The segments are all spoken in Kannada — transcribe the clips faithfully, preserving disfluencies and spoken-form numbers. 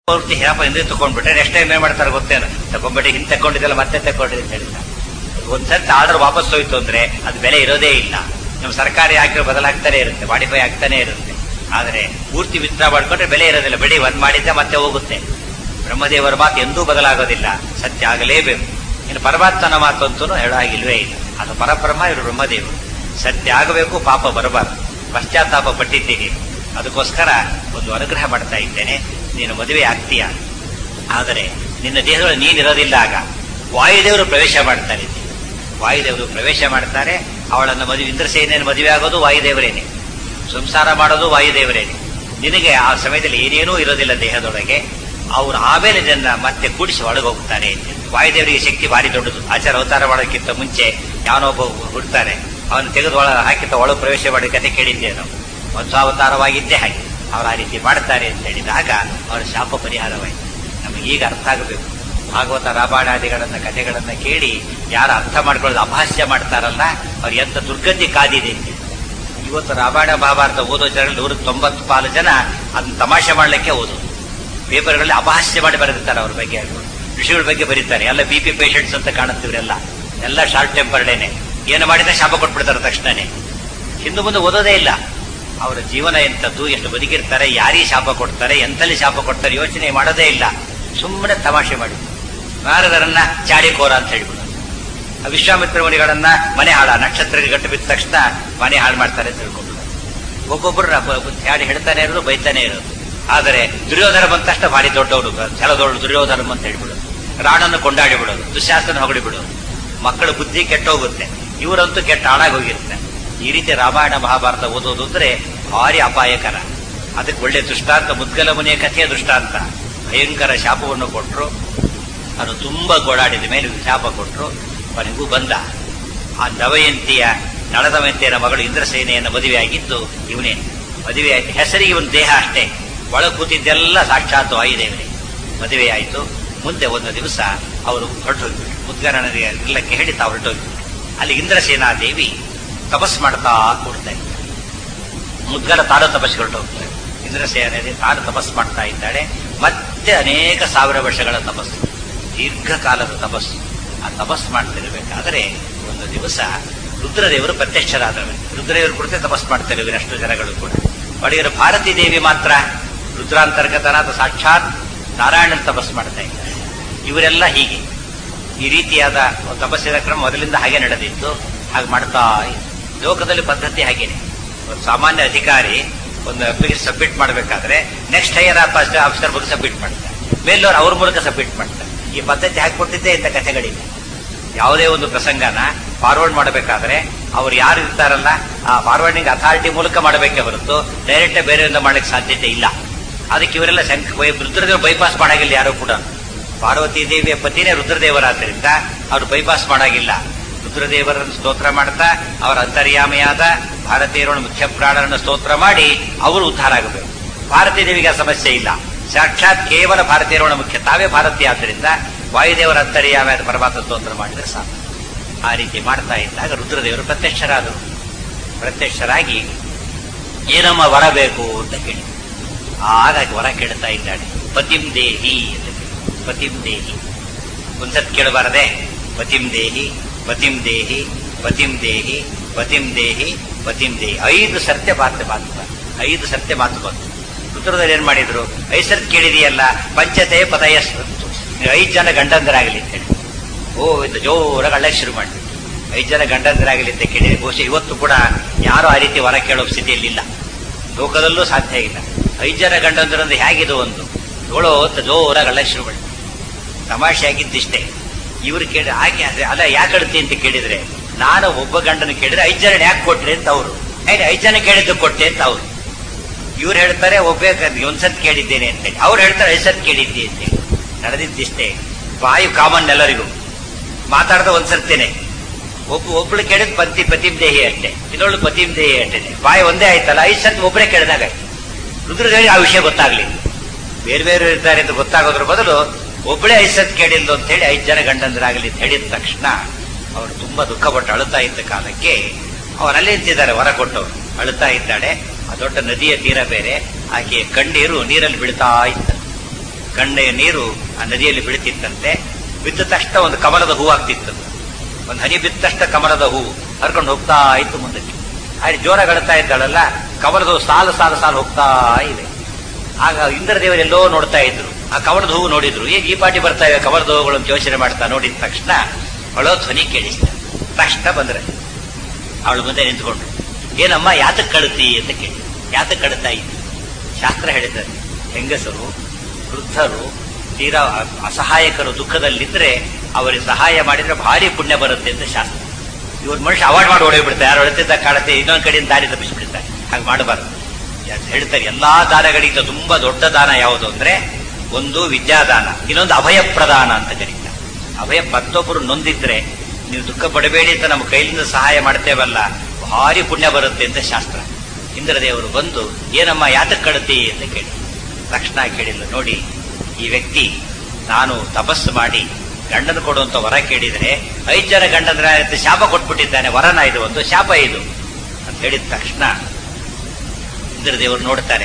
ಪೂರ್ತಿ ಹಿರಾಪ ಹಿಂದೆ ತಗೊಂಡ್ಬಿಟ್ರೆ ನೆಕ್ಸ್ಟ್ ಟೈಮ್ ಏನ್ ಮಾಡ್ತಾರೆ ಗೊತ್ತೇನು, ತಗೊಂಡ್ಬಿಟ್ಟು ಹಿಂದೆ ತಗೊಂಡಿದ್ದಲ್ಲ ಮತ್ತೆ ತಗೊಂಡಿದೆ ಅಂತ ಹೇಳಿದ. ಒಂದ್ಸರ್ತಿ ಆರ್ಡರ್ ವಾಪಸ್ ಹೋಯ್ತು ಅಂದ್ರೆ ಅದು ಬೆಲೆ ಇರೋದೇ ಇಲ್ಲ. ನಮ್ಮ ಸರ್ಕಾರಿ ಹಾಕಿರೋ ಬದಲಾಗ್ತಾನೆ ಇರುತ್ತೆ, ಮಾಡಿಫೈ ಆಗ್ತಾನೆ ಇರುತ್ತೆ. ಆದರೆ ಪೂರ್ತಿ ವಿತ್ಡ್ರಾ ಮಾಡ್ಕೊಂಡ್ರೆ ಬೆಲೆ ಇರೋದಿಲ್ಲ. ಬೆಳೆ ಒಂದ್ ಮಾಡಿದ್ದೆ ಮತ್ತೆ ಹೋಗುತ್ತೆ. ಬ್ರಹ್ಮದೇವರ ಮಾತು ಎಂದೂ ಬದಲಾಗೋದಿಲ್ಲ, ಸತ್ಯ ಆಗಲೇಬೇಕು. ಇನ್ನು ಪರಮಾತ್ಮನ ಮಾತು ಅಂತೂ ಹೇಳಾಗಿಲ್ವೇ ಇಲ್ಲ. ಅದು ಪರಬ್ರಹ್ಮ, ಇವರು ಬ್ರಹ್ಮದೇವರು. ಸತ್ಯ ಆಗಬೇಕು, ಪಾಪ ಬರಬಾರದು. ಪಶ್ಚಾತ್ತಾಪ ಪಟ್ಟಿದ್ದೀನಿ, ಅದಕ್ಕೋಸ್ಕರ ಒಂದು ಅನುಗ್ರಹ ಮಾಡ್ತಾ ಇದ್ದೇನೆ. ನೀನು ಮದುವೆ ಆಗ್ತೀಯ, ಆದರೆ ನಿನ್ನ ದೇಹದೊಳಗೆ ನೀನಿರೋದಿಲ್ಲ. ಆಗ ವಾಯುದೇವರು ಪ್ರವೇಶ ಮಾಡ್ತಾರೆ. ವಾಯುದೇವರು ಪ್ರವೇಶ ಮಾಡ್ತಾರೆ. ಅವಳನ್ನು ಮದುವೆ ಇಂದ್ರಸೇನೆಯನ್ನು ಮದುವೆ ಆಗೋದು ವಾಯುದೇವರೇನೆ, ಸಂಸಾರ ಮಾಡೋದು ವಾಯುದೇವರೇನೆ. ನಿನಗೆ ಆ ಸಮಯದಲ್ಲಿ ಏನೇನೂ ಇರೋದಿಲ್ಲ ದೇಹದೊಳಗೆ. ಅವರು ಆಮೇಲೆ ಜನ ಮತ್ತೆ ಕೂಡಿಸಿ ಒಳಗೆ ಹೋಗ್ತಾರೆ. ವಾಯುದೇವರಿಗೆ ಶಕ್ತಿ ಭಾರಿ ದೊಡ್ಡದು. ಆಚಾರ ಅವತಾರ ಮಾಡೋಕ್ಕಿಂತ ಮುಂಚೆ ಯಾವನೊಬ್ಬ ಹುಡ್ತಾರೆ, ಅವನು ತೆಗೆದು ಒಳ ಹಾಕಿತ್ತ ಒಳಗೆ ಪ್ರವೇಶ ಮಾಡೋ ಕತೆ ಕೇಳಿದ್ದೇವೆ ನಾವು. ಮಧ್ವಾವತಾರವಾಗಿದ್ದೇ ಹಾಗೆ ಅವ್ರು ಆ ರೀತಿ ಮಾಡ್ತಾರೆ ಅಂತ ಹೇಳಿದಾಗ ಅವರ ಶಾಪ ಪರಿಹಾರವಾಯಿತು. ನಮಗೆ ಈಗ ಅರ್ಥ ಆಗಬೇಕು. ಭಾಗವತ ರಾಮಾಯಣಾದಿಗಳನ್ನ ಕಥೆಗಳನ್ನ ಕೇಳಿ ಯಾರು ಅರ್ಥ ಮಾಡ್ಕೊಳ್ಳೋದು ಅಭಾಷ್ಯ ಮಾಡ್ತಾರಲ್ಲ, ಅವ್ರು ಎಂತ ದುರ್ಗತಿ ಕಾದಿದೆ ಅಂತ. ಇವತ್ತು ರಾಮಾಯಣ ಮಹಾಭಾರತ ಓದೋ ಜನರಲ್ಲಿ ನೂರ ತೊಂಬತ್ತು ಪಾಲು ಜನ ಅದನ್ನ ತಮಾಷೆ ಮಾಡ್ಲಿಕ್ಕೆ ಓದೋದು. ಪೇಪರ್ಗಳಲ್ಲಿ ಅಪಹಾಸ್ಯ ಮಾಡಿ ಬರೆದಿರ್ತಾರೆ ಅವ್ರ ಬಗ್ಗೆ, ಋಷಿಗಳ ಬಗ್ಗೆ ಬರೀತಾರೆ. ಎಲ್ಲ ಬಿ ಪಿ ಪೇಷಂಟ್ಸ್ ಅಂತ ಕಾಣುತ್ತಿವ್ರೆಲ್ಲ, ಎಲ್ಲ ಶಾರ್ಟ್ ಟೆಂಪರ್ಡೇನೆ. ಏನು ಮಾಡಿದ್ರೆ ಶಾಪ ಕೊಟ್ಬಿಡ್ತಾರೆ ತಕ್ಷಣನೇ. ಹಿಂದೆ ಮುಂದೆ ಓದೋದೇ ಇಲ್ಲ. ಅವರ ಜೀವನ ಎಂಥದ್ದು, ಎಷ್ಟು ಬದುಕಿರ್ತಾರೆ, ಯಾರೀ ಶಾಪ ಕೊಡ್ತಾರೆ, ಎಂತಲ್ಲಿ ಶಾಪ ಕೊಡ್ತಾರೆ ಯೋಚನೆ ಮಾಡೋದೇ ಇಲ್ಲ. ಸುಮ್ಮನೆ ತಮಾಷೆ ಮಾಡಿ ನಾರದರನ್ನ ಚಾಡಿಕೋರ ಅಂತ ಹೇಳ್ಬಿಡೋದು. ವಿಶ್ವಾಮಿತ್ರ ಮುನಿಗಳನ್ನ ಮನೆ ಹಾಳ, ನಕ್ಷತ್ರ ಗಟ್ಟು ಬಿದ್ದ ತಕ್ಷಣ ಮನೆ ಹಾಳು ಮಾಡ್ತಾರೆ ಅಂತ ತಿಳ್ಕೊಂಡ್ಬಿಡೋದು. ಒಬ್ಬೊಬ್ಬರು ಚಾಡಿ ಹೇಳ್ತಾನೆ ಇರೋದು, ಬೈತಾನೆ ಇರೋದು. ಆದರೆ ದುರ್ಯೋಧನ ಬಂದ ತಕ್ಷಣ ಭಾರಿ ದೊಡ್ಡವರು, ಛಲದೊಡ್ಡ ದುರ್ಯೋಧನ ಅಂತ ಹೇಳ್ಬಿಡೋದು. ರಾಣನ್ನು ಕೊಂಡಾಡಿ ಬಿಡೋದು, ದುಶ್ಯಾಸನ ಹೊಗಡಿ ಬಿಡೋದು. ಮಕ್ಕಳ ಬುದ್ಧಿ ಕೆಟ್ಟೋಗುತ್ತೆ, ಇವರಂತೂ ಕೆಟ್ಟ ಹಾಳಾಗಿ ಹೋಗಿರುತ್ತೆ. ಈ ರೀತಿ ರಾಮಾಯಣ ಮಹಾಭಾರತ ಓದೋದು ಅಂದ್ರೆ ಭಾರಿ ಅಪಾಯಕರ. ಅದಕ್ಕೆ ಒಳ್ಳೆ ದೃಷ್ಟಾಂತ ಮುದ್ಗಲ ಮುನಿಯ ಕಥೆಯ ದೃಷ್ಟಾಂತ. ಭಯಂಕರ ಶಾಪವನ್ನು ಕೊಟ್ಟರು, ಅವನು ತುಂಬಾ ಗೋಳಾಡಿದ ಮೇಲೆ ಶಾಪ ಕೊಟ್ಟರು. ಅವನಿಗೂ ಬಂದ. ಆ ದಮಯಂತಿಯ ನಳದಮಯಂತಿಯರ ಮಗಳು ಇಂದ್ರಸೇನೆಯನ್ನು ಮದುವೆಯಾಗಿದ್ದು ಇವನೇ. ಮದುವೆ ಆಯ್ತು, ಹೆಸರಿಗೆ ಒಂದು ದೇಹ ಅಷ್ಟೇ, ಒಳ ಕೂತಿದ್ದೆಲ್ಲ ಸಾಕ್ಷಾತ್ ವಾಯುದೇವರೇ. ಮದುವೆ ಆಯಿತು. ಮುಂದೆ ಒಂದು ದಿವಸ ಅವರು ಹೊರಟು ಹೋಗ್ಬಿಟ್ರು. ಮುದ್ಗರನಿಗೆ ಇರ್ಲಕ್ಕೆ ಹೇಳಿ ತಾವು ಹೊರಟೋಗ್ಬಿಟ್ರು. ಅಲ್ಲಿ ಇಂದ್ರಸೇನಾ ದೇವಿ ತಪಸ್ ಮಾಡ್ತಾ ಕೂಡ್ತಾ ಇದ್ದಾರೆ. ಮುದ್ಗರ ತಾನು ತಪಸ್ಸು ಹೊರಟೋಗ್ತಾರೆ. ಇಂದ್ರಸೇನೆ ತಾನು ತಪಸ್ ಮಾಡ್ತಾ ಇದ್ದಾಳೆ. ಮತ್ತೆ ಅನೇಕ ಸಾವಿರ ವರ್ಷಗಳ ತಪಸ್ಸು, ದೀರ್ಘಕಾಲದ ತಪಸ್ಸು. ಆ ತಪಸ್ ಮಾಡ್ತಿರ್ಬೇಕಾದ್ರೆ ಒಂದು ದಿವಸ ರುದ್ರದೇವರು ಪ್ರತ್ಯಕ್ಷರಾದವರು. ರುದ್ರದೇವರು ಕುರಿತೇ ತಪಸ್ ಮಾಡ್ತಾರೆ ಇವರಷ್ಟು ಜನಗಳು ಕೂಡ. ಒಡೆಯರು ಭಾರತೀ ದೇವಿ ಮಾತ್ರ ರುದ್ರಾಂತರ್ಗತನಾದ ಸಾಕ್ಷಾತ್ ನಾರಾಯಣನ ತಪಸ್ ಮಾಡ್ತಾ ಇದ್ದಾರೆ. ಇವರೆಲ್ಲ ಹೀಗೆ ಈ ರೀತಿಯಾದ ತಪಸ್ಸಿನ ಕ್ರಮ ಮೊದಲಿಂದ ಹಾಗೆ ನಡೆದಿತ್ತು. ಹಾಗೆ ಮಾಡ್ತಾ ಲೋಕದಲ್ಲಿ ಪದ್ಧತಿ ಹಾಗೇನೆ. ಒಂದು ಸಾಮಾನ್ಯ ಅಧಿಕಾರಿ ಒಂದು ಅಪ್ಲಿಕೇಶನ್ ಸಬ್ಮಿಟ್ ಮಾಡಬೇಕಾದ್ರೆ ನೆಕ್ಸ್ಟ್ ಹೈಯರ್ ಆಫೀಸರ್ ಮೂಲಕ ಸಬ್ಮಿಟ್ ಮಾಡ್ತಾರೆ, ಮೇಲವರು ಅವ್ರ ಮೂಲಕ ಸಬ್ಮಿಟ್ ಮಾಡ್ತಾರೆ. ಈ ಪದ್ಧತಿ ಹಾಕಿಕೊಟ್ಟಿದ್ದೇ ಇಂಥ ಕಥೆಗಳಿವೆ. ಯಾವುದೇ ಒಂದು ಪ್ರಸಂಗನ ಫಾರ್ವರ್ಡ್ ಮಾಡಬೇಕಾದ್ರೆ ಅವ್ರು ಯಾರು ಇರ್ತಾರಲ್ಲ ಆ ಫಾರ್ವರ್ಡಿಂಗ್ ಅಥಾರಿಟಿ ಮೂಲಕ ಮಾಡಬೇಕೇ ಹೊರತು ಡೈರೆಕ್ಟ್ ಬೇರೆಯಿಂದ ಮಾಡ್ಲಿಕ್ಕೆ ಸಾಧ್ಯತೆ ಇಲ್ಲ. ಅದಕ್ಕೆ ಇವರೆಲ್ಲ ರುದ್ರದೇವರು ಬೈಪಾಸ್ ಮಾಡಾಗಿಲ್ಲ ಯಾರು ಕೂಡ. ಪಾರ್ವತಿ ದೇವಿಯ ಪತಿನೇ ರುದ್ರದೇವರಾದ್ದರಿಂದ ಅವರು ಬೈಪಾಸ್ ಮಾಡಾಗಿಲ್ಲ. ರುದ್ರದೇವರನ್ನು ಸ್ತೋತ್ರ ಮಾಡ್ತಾ ಅವರ ಅಂತರ್ಯಾಮಿಯಾದ ಭಾರತೀಯರನ್ನು ಮುಖ್ಯ ಪ್ರಾಣರನ್ನು ಸ್ತೋತ್ರ ಮಾಡಿ ಅವರು ಉದ್ಧಾರ ಆಗಬೇಕು. ಭಾರತೀಯ ದೇವಿಗೆ ಸಮಸ್ಯೆ ಇಲ್ಲ, ಸಾಕ್ಷಾತ್ ಕೇವಲ ಭಾರತೀಯರನ್ನು ಮುಖ್ಯ, ತಾವೇ ಭಾರತೀಯ ಆದ್ದರಿಂದ ವಾಯುದೇವರ ಅಂತರ್ಯಾಮಿಯಾದ ಪರಮಾತ್ಮ ಸ್ತೋತ್ರ ಮಾಡಿದ್ರೆ ಸಾಕು. ಆ ರೀತಿ ಮಾಡ್ತಾ ಇದ್ದಾಗ ರುದ್ರದೇವರು ಪ್ರತ್ಯಕ್ಷರಾದರು. ಪ್ರತ್ಯಕ್ಷರಾಗಿ ಏನಮ್ಮ ವರ ಬೇಕು ಅಂತ ಕೇಳಿ ಆಗ ವರ ಕೇಳ್ತಾ ಇದ್ದಾಳೆ. ಪತಿಂ ದೇಹಿ ಅಂತ ಕೇಳಿ, ಪತಿಂ ದೇಹಿ. ಒಂದ್ಸತ್ ಕೇಳಬಾರದೆ, ಪತಿಂ ದೇಹಿ ಪತಿಂ ದೇಹಿ ಪತಿಂ ದೇಹಿ ಪತಿಂ ದೇಹಿ ಪತಿಂ ದೇಹಿ ಐದು ಸತ್ಯ ಮಾತು ಮಾತು ಐದು ಸತ್ಯ ಮಾತು ಬಂತು. ರುದ್ರದೇವರು ಏನ್ ಮಾಡಿದ್ರು, ಐದು ಸರ್ತಿ ಕೇಳಿದೆಯಲ್ಲ, ಪಂಚತೆ ಪದಯ ಸ್ವತ್ತು, ಐದು ಜನ ಗಂಡಂದರಾಗಲಿ ಅಂತ ಹೇಳಿ ಓ ಇದು ಜೋರಾಗಿ ಅಳ್ಳ ಶುರು ಮಾಡಿ ಐದು ಜನ ಗಂಡಂದರಾಗಲಿ ಅಂತ ಕೇಳಿ. ಬಹುಶಃ ಇವತ್ತು ಕೂಡ ಯಾರು ಆ ರೀತಿ ವರ ಕೇಳೋ ಸ್ಥಿತಿಯಲ್ಲಿಲ್ಲ, ಲೋಕದಲ್ಲೂ ಸಾಧ್ಯ ಇಲ್ಲ. ಐದು ಜನ ಗಂಡಂದ್ರಂದ್ರೆ ಹೇಗಿದು ಒಂದು ಏಳೋ ಅಂತ ಜೋರಾಗಿ ಅಳ್ಳ ಶುರು ಮಾಡಿ. ತಮಾಷೆ ಆಗಿದ್ದಿಷ್ಟೇ. ಇವ್ರು ಕೇಳಿ ಹಾಗೆ ಅಲ್ಲ ಯಾಕೆ ಅಳ್ತಿ ಅಂತ ಕೇಳಿದ್ರೆ, ನಾನು ಒಬ್ಬ ಗಂಡನ ಕೇಳಿದ್ರೆ ಐದು ಜನ ಯಾಕೆ ಕೊಟ್ರಿ ಅಂತ ಅವರು, ಐದು ಜನ ಕೇಳಿದ್ದು ಕೊಟ್ಟೆ ಅಂತ ಅವ್ರು. ಇವ್ರು ಹೇಳ್ತಾರೆ ಒಬ್ಬೇ ಒಂದ್ಸತ್ ಕೇಳಿದ್ದೇನೆ ಅಂತೇಳಿ, ಅವ್ರು ಹೇಳ್ತಾರೆ ಐದು ಸತ್ ಕೇಳಿದ್ದೆ ಅಂತೇಳಿ. ನಡೆದಿದ್ದಿಷ್ಟೇ. ಬಾಯಿ ಕಾಮನ್ ಎಲ್ಲರಿಗೂ ಮಾತಾಡ್ದ ಒಂದ್ಸರ್ತೇನೆ. ಒಬ್ಬ ಒಬ್ಳು ಕೇಳಿದ್ ಪತಿ ಪತಿಂ ದೇಹಿ ಅಷ್ಟೇ, ಇನ್ನೊಳ್ಳು ಪತಿಂ ದೇಹಿ ಅಷ್ಟೇನೆ. ಬಾಯಿ ಒಂದೇ ಆಯ್ತಲ್ಲ, ಐದು ಸತ್ ಒಬ್ಬರೇ ಕೇಳಿದಾಗ ರುದ್ರದೇವಿ ಆ ವಿಷಯ ಗೊತ್ತಾಗ್ಲಿ. ಬೇರೆ ಬೇರೆ ಇರ್ತಾರೆ ಅಂತ ಗೊತ್ತಾಗೋದ್ರ ಬದಲು ಒಬ್ಬಳೇ ಐದು ಸತ್ ಕೇಳಿಲ್ಲ ಅಂತ ಹೇಳಿ ಐದು ಜನ ಗಂಡಂದ್ರಾಗಲಿ ಅಂತ ಹೇಳಿದ ತಕ್ಷಣ ಅವರು ತುಂಬಾ ದುಃಖಪಟ್ಟು ಅಳುತ್ತಾ ಇದ್ದ ಕಾಲಕ್ಕೆ ಅವರಲ್ಲಿ ನಿಂತಿದ್ದಾರೆ ವರ ಕೊಟ್ಟವರು. ಅಳುತ್ತಾ ಇದ್ದಾಳೆ. ಆ ದೊಡ್ಡ ನದಿಯ ತೀರ ಬೇರೆ, ಆಕೆಯ ಕಣ್ಣೀರು ನೀರಲ್ಲಿ ಬೀಳ್ತಾ ಇದ್ದ. ಕಣ್ಣೆಯ ನೀರು ಆ ನದಿಯಲ್ಲಿ ಬೀಳುತ್ತಿತ್ತಂತೆ. ಬಿದ್ದ ತಕ್ಷಣ ಒಂದು ಕಮಲದ ಹೂ ಆಗ್ತಿತ್ತು. ಒಂದು ಹನಿ ಬಿದ್ದ ತಕ್ಷಣ ಕಮಲದ ಹೂ ಹರ್ಕೊಂಡು ಹೋಗ್ತಾ ಇತ್ತು ಮುಂದಕ್ಕೆ. ಹಾಗೆ ಜೋರಾಗಳ್ತಾ ಇದ್ದಾಳಲ್ಲ, ಕಮಲದ ಹೂ ಸಾಲು ಸಾಲು ಸಾಲು ಹೋಗ್ತಾ ಇದೆ. ಆಗ ಇಂದ್ರದೇವರೆಲ್ಲೋ ನೋಡ್ತಾ ಇದ್ರು, ಆ ಕಮಲದ ಹೂವು ನೋಡಿದ್ರು. ಈಗ ಈ ಪಾಟಿ ಬರ್ತಾ ಇವೆ ಕಮಲದ ಹೂವುಗಳು ಅಂತ ಯೋಚನೆ ಮಾಡ್ತಾ ನೋಡಿದ ತಕ್ಷಣ ಅವಳೋ ಧ್ವನಿ ಕೇಳಿಸ್ತಾರೆ. ತಕ್ಷಣ ಬಂದ್ರೆ ಅವಳು ಮುಂದೆ ನಿಂತ್ಕೊಂಡ್ರು. ಏನಮ್ಮ ಯಾತಕ್ ಕಳುತ್ತಿ ಅಂತ ಕೇಳಿ. ಯಾತಕ್ ಕಳುತ್ತಾ ಇತ್ತು? ಶಾಸ್ತ್ರ ಹೇಳಿದ್ದಾರೆ, ಹೆಂಗಸರು ವೃದ್ಧರು ತೀರಾ ಅಸಹಾಯಕರು ದುಃಖದಲ್ಲಿದ್ರೆ ಅವರಿಗೆ ಸಹಾಯ ಮಾಡಿದ್ರೆ ಭಾರಿ ಪುಣ್ಯ ಬರುತ್ತೆ ಅಂತ ಶಾಸ್ತ್ರ. ಇವ್ರ ಮನುಷ್ಯ ಅವಾಯ್ಡ್ ಮಾಡಿ ಹೊಡೆಯಬಿಡ್ತಾರೆ. ಯಾರು ಹೊಡೆತಿದ್ದ ಕಾಣತ್ತೆ, ಇನ್ನೊಂದ್ ಕಡೆಯಿಂದ ದಾರಿ ತಪ್ಪಿಸ್ಬಿಡ್ತಾರೆ. ಹಾಗೆ ಮಾಡಬಾರ್ದು ಹೇಳ್ತಾರೆ. ಎಲ್ಲಾ ದಾನಗಳಿಗಿಂತ ತುಂಬಾ ದೊಡ್ಡ ದಾನ ಯಾವುದು ಅಂದ್ರೆ ಒಂದು ವಿದ್ಯಾದಾನ, ಇನ್ನೊಂದು ಅಭಯ ಪ್ರದಾನ ಅಂತ ಕರೀತಾರೆ. ಅಭಯ ಮತ್ತೊಬ್ಬರು ನೊಂದಿದ್ರೆ ನೀವು ದುಃಖ ಪಡಬೇಡಿ ಅಂತ ನಮ್ಮ ಕೈಲಿಂದ ಸಹಾಯ ಮಾಡ್ತೇವಲ್ಲ, ಭಾರಿ ಪುಣ್ಯ ಬರುತ್ತೆ ಅಂತ ಶಾಸ್ತ್ರ. ಇಂದ್ರದೇವರು ಬಂದು ಏನಮ್ಮ ಯಾತಕ್ ಕಳತಿ ಅಂತ ಕೇಳಿ. ತಕ್ಷಣ ಕೇಳಿಲ್ಲ, ನೋಡಿ ಈ ವ್ಯಕ್ತಿ ನಾನು ತಪಸ್ಸು ಮಾಡಿ ಗಂಡನ ಕೊಡುವಂತ ವರ ಕೇಳಿದ್ರೆ ಐದು ಜನ ಗಂಡಂದ್ರ ಶಾಪ ಕೊಟ್ಬಿಟ್ಟಿದ್ದಾನೆ, ವರನ ಇದು ಒಂದು ಶಾಪ ಇದು ಅಂತ ಹೇಳಿದ ತಕ್ಷಣ ಇಂದ್ರದೇವರು ನೋಡ್ತಾರೆ.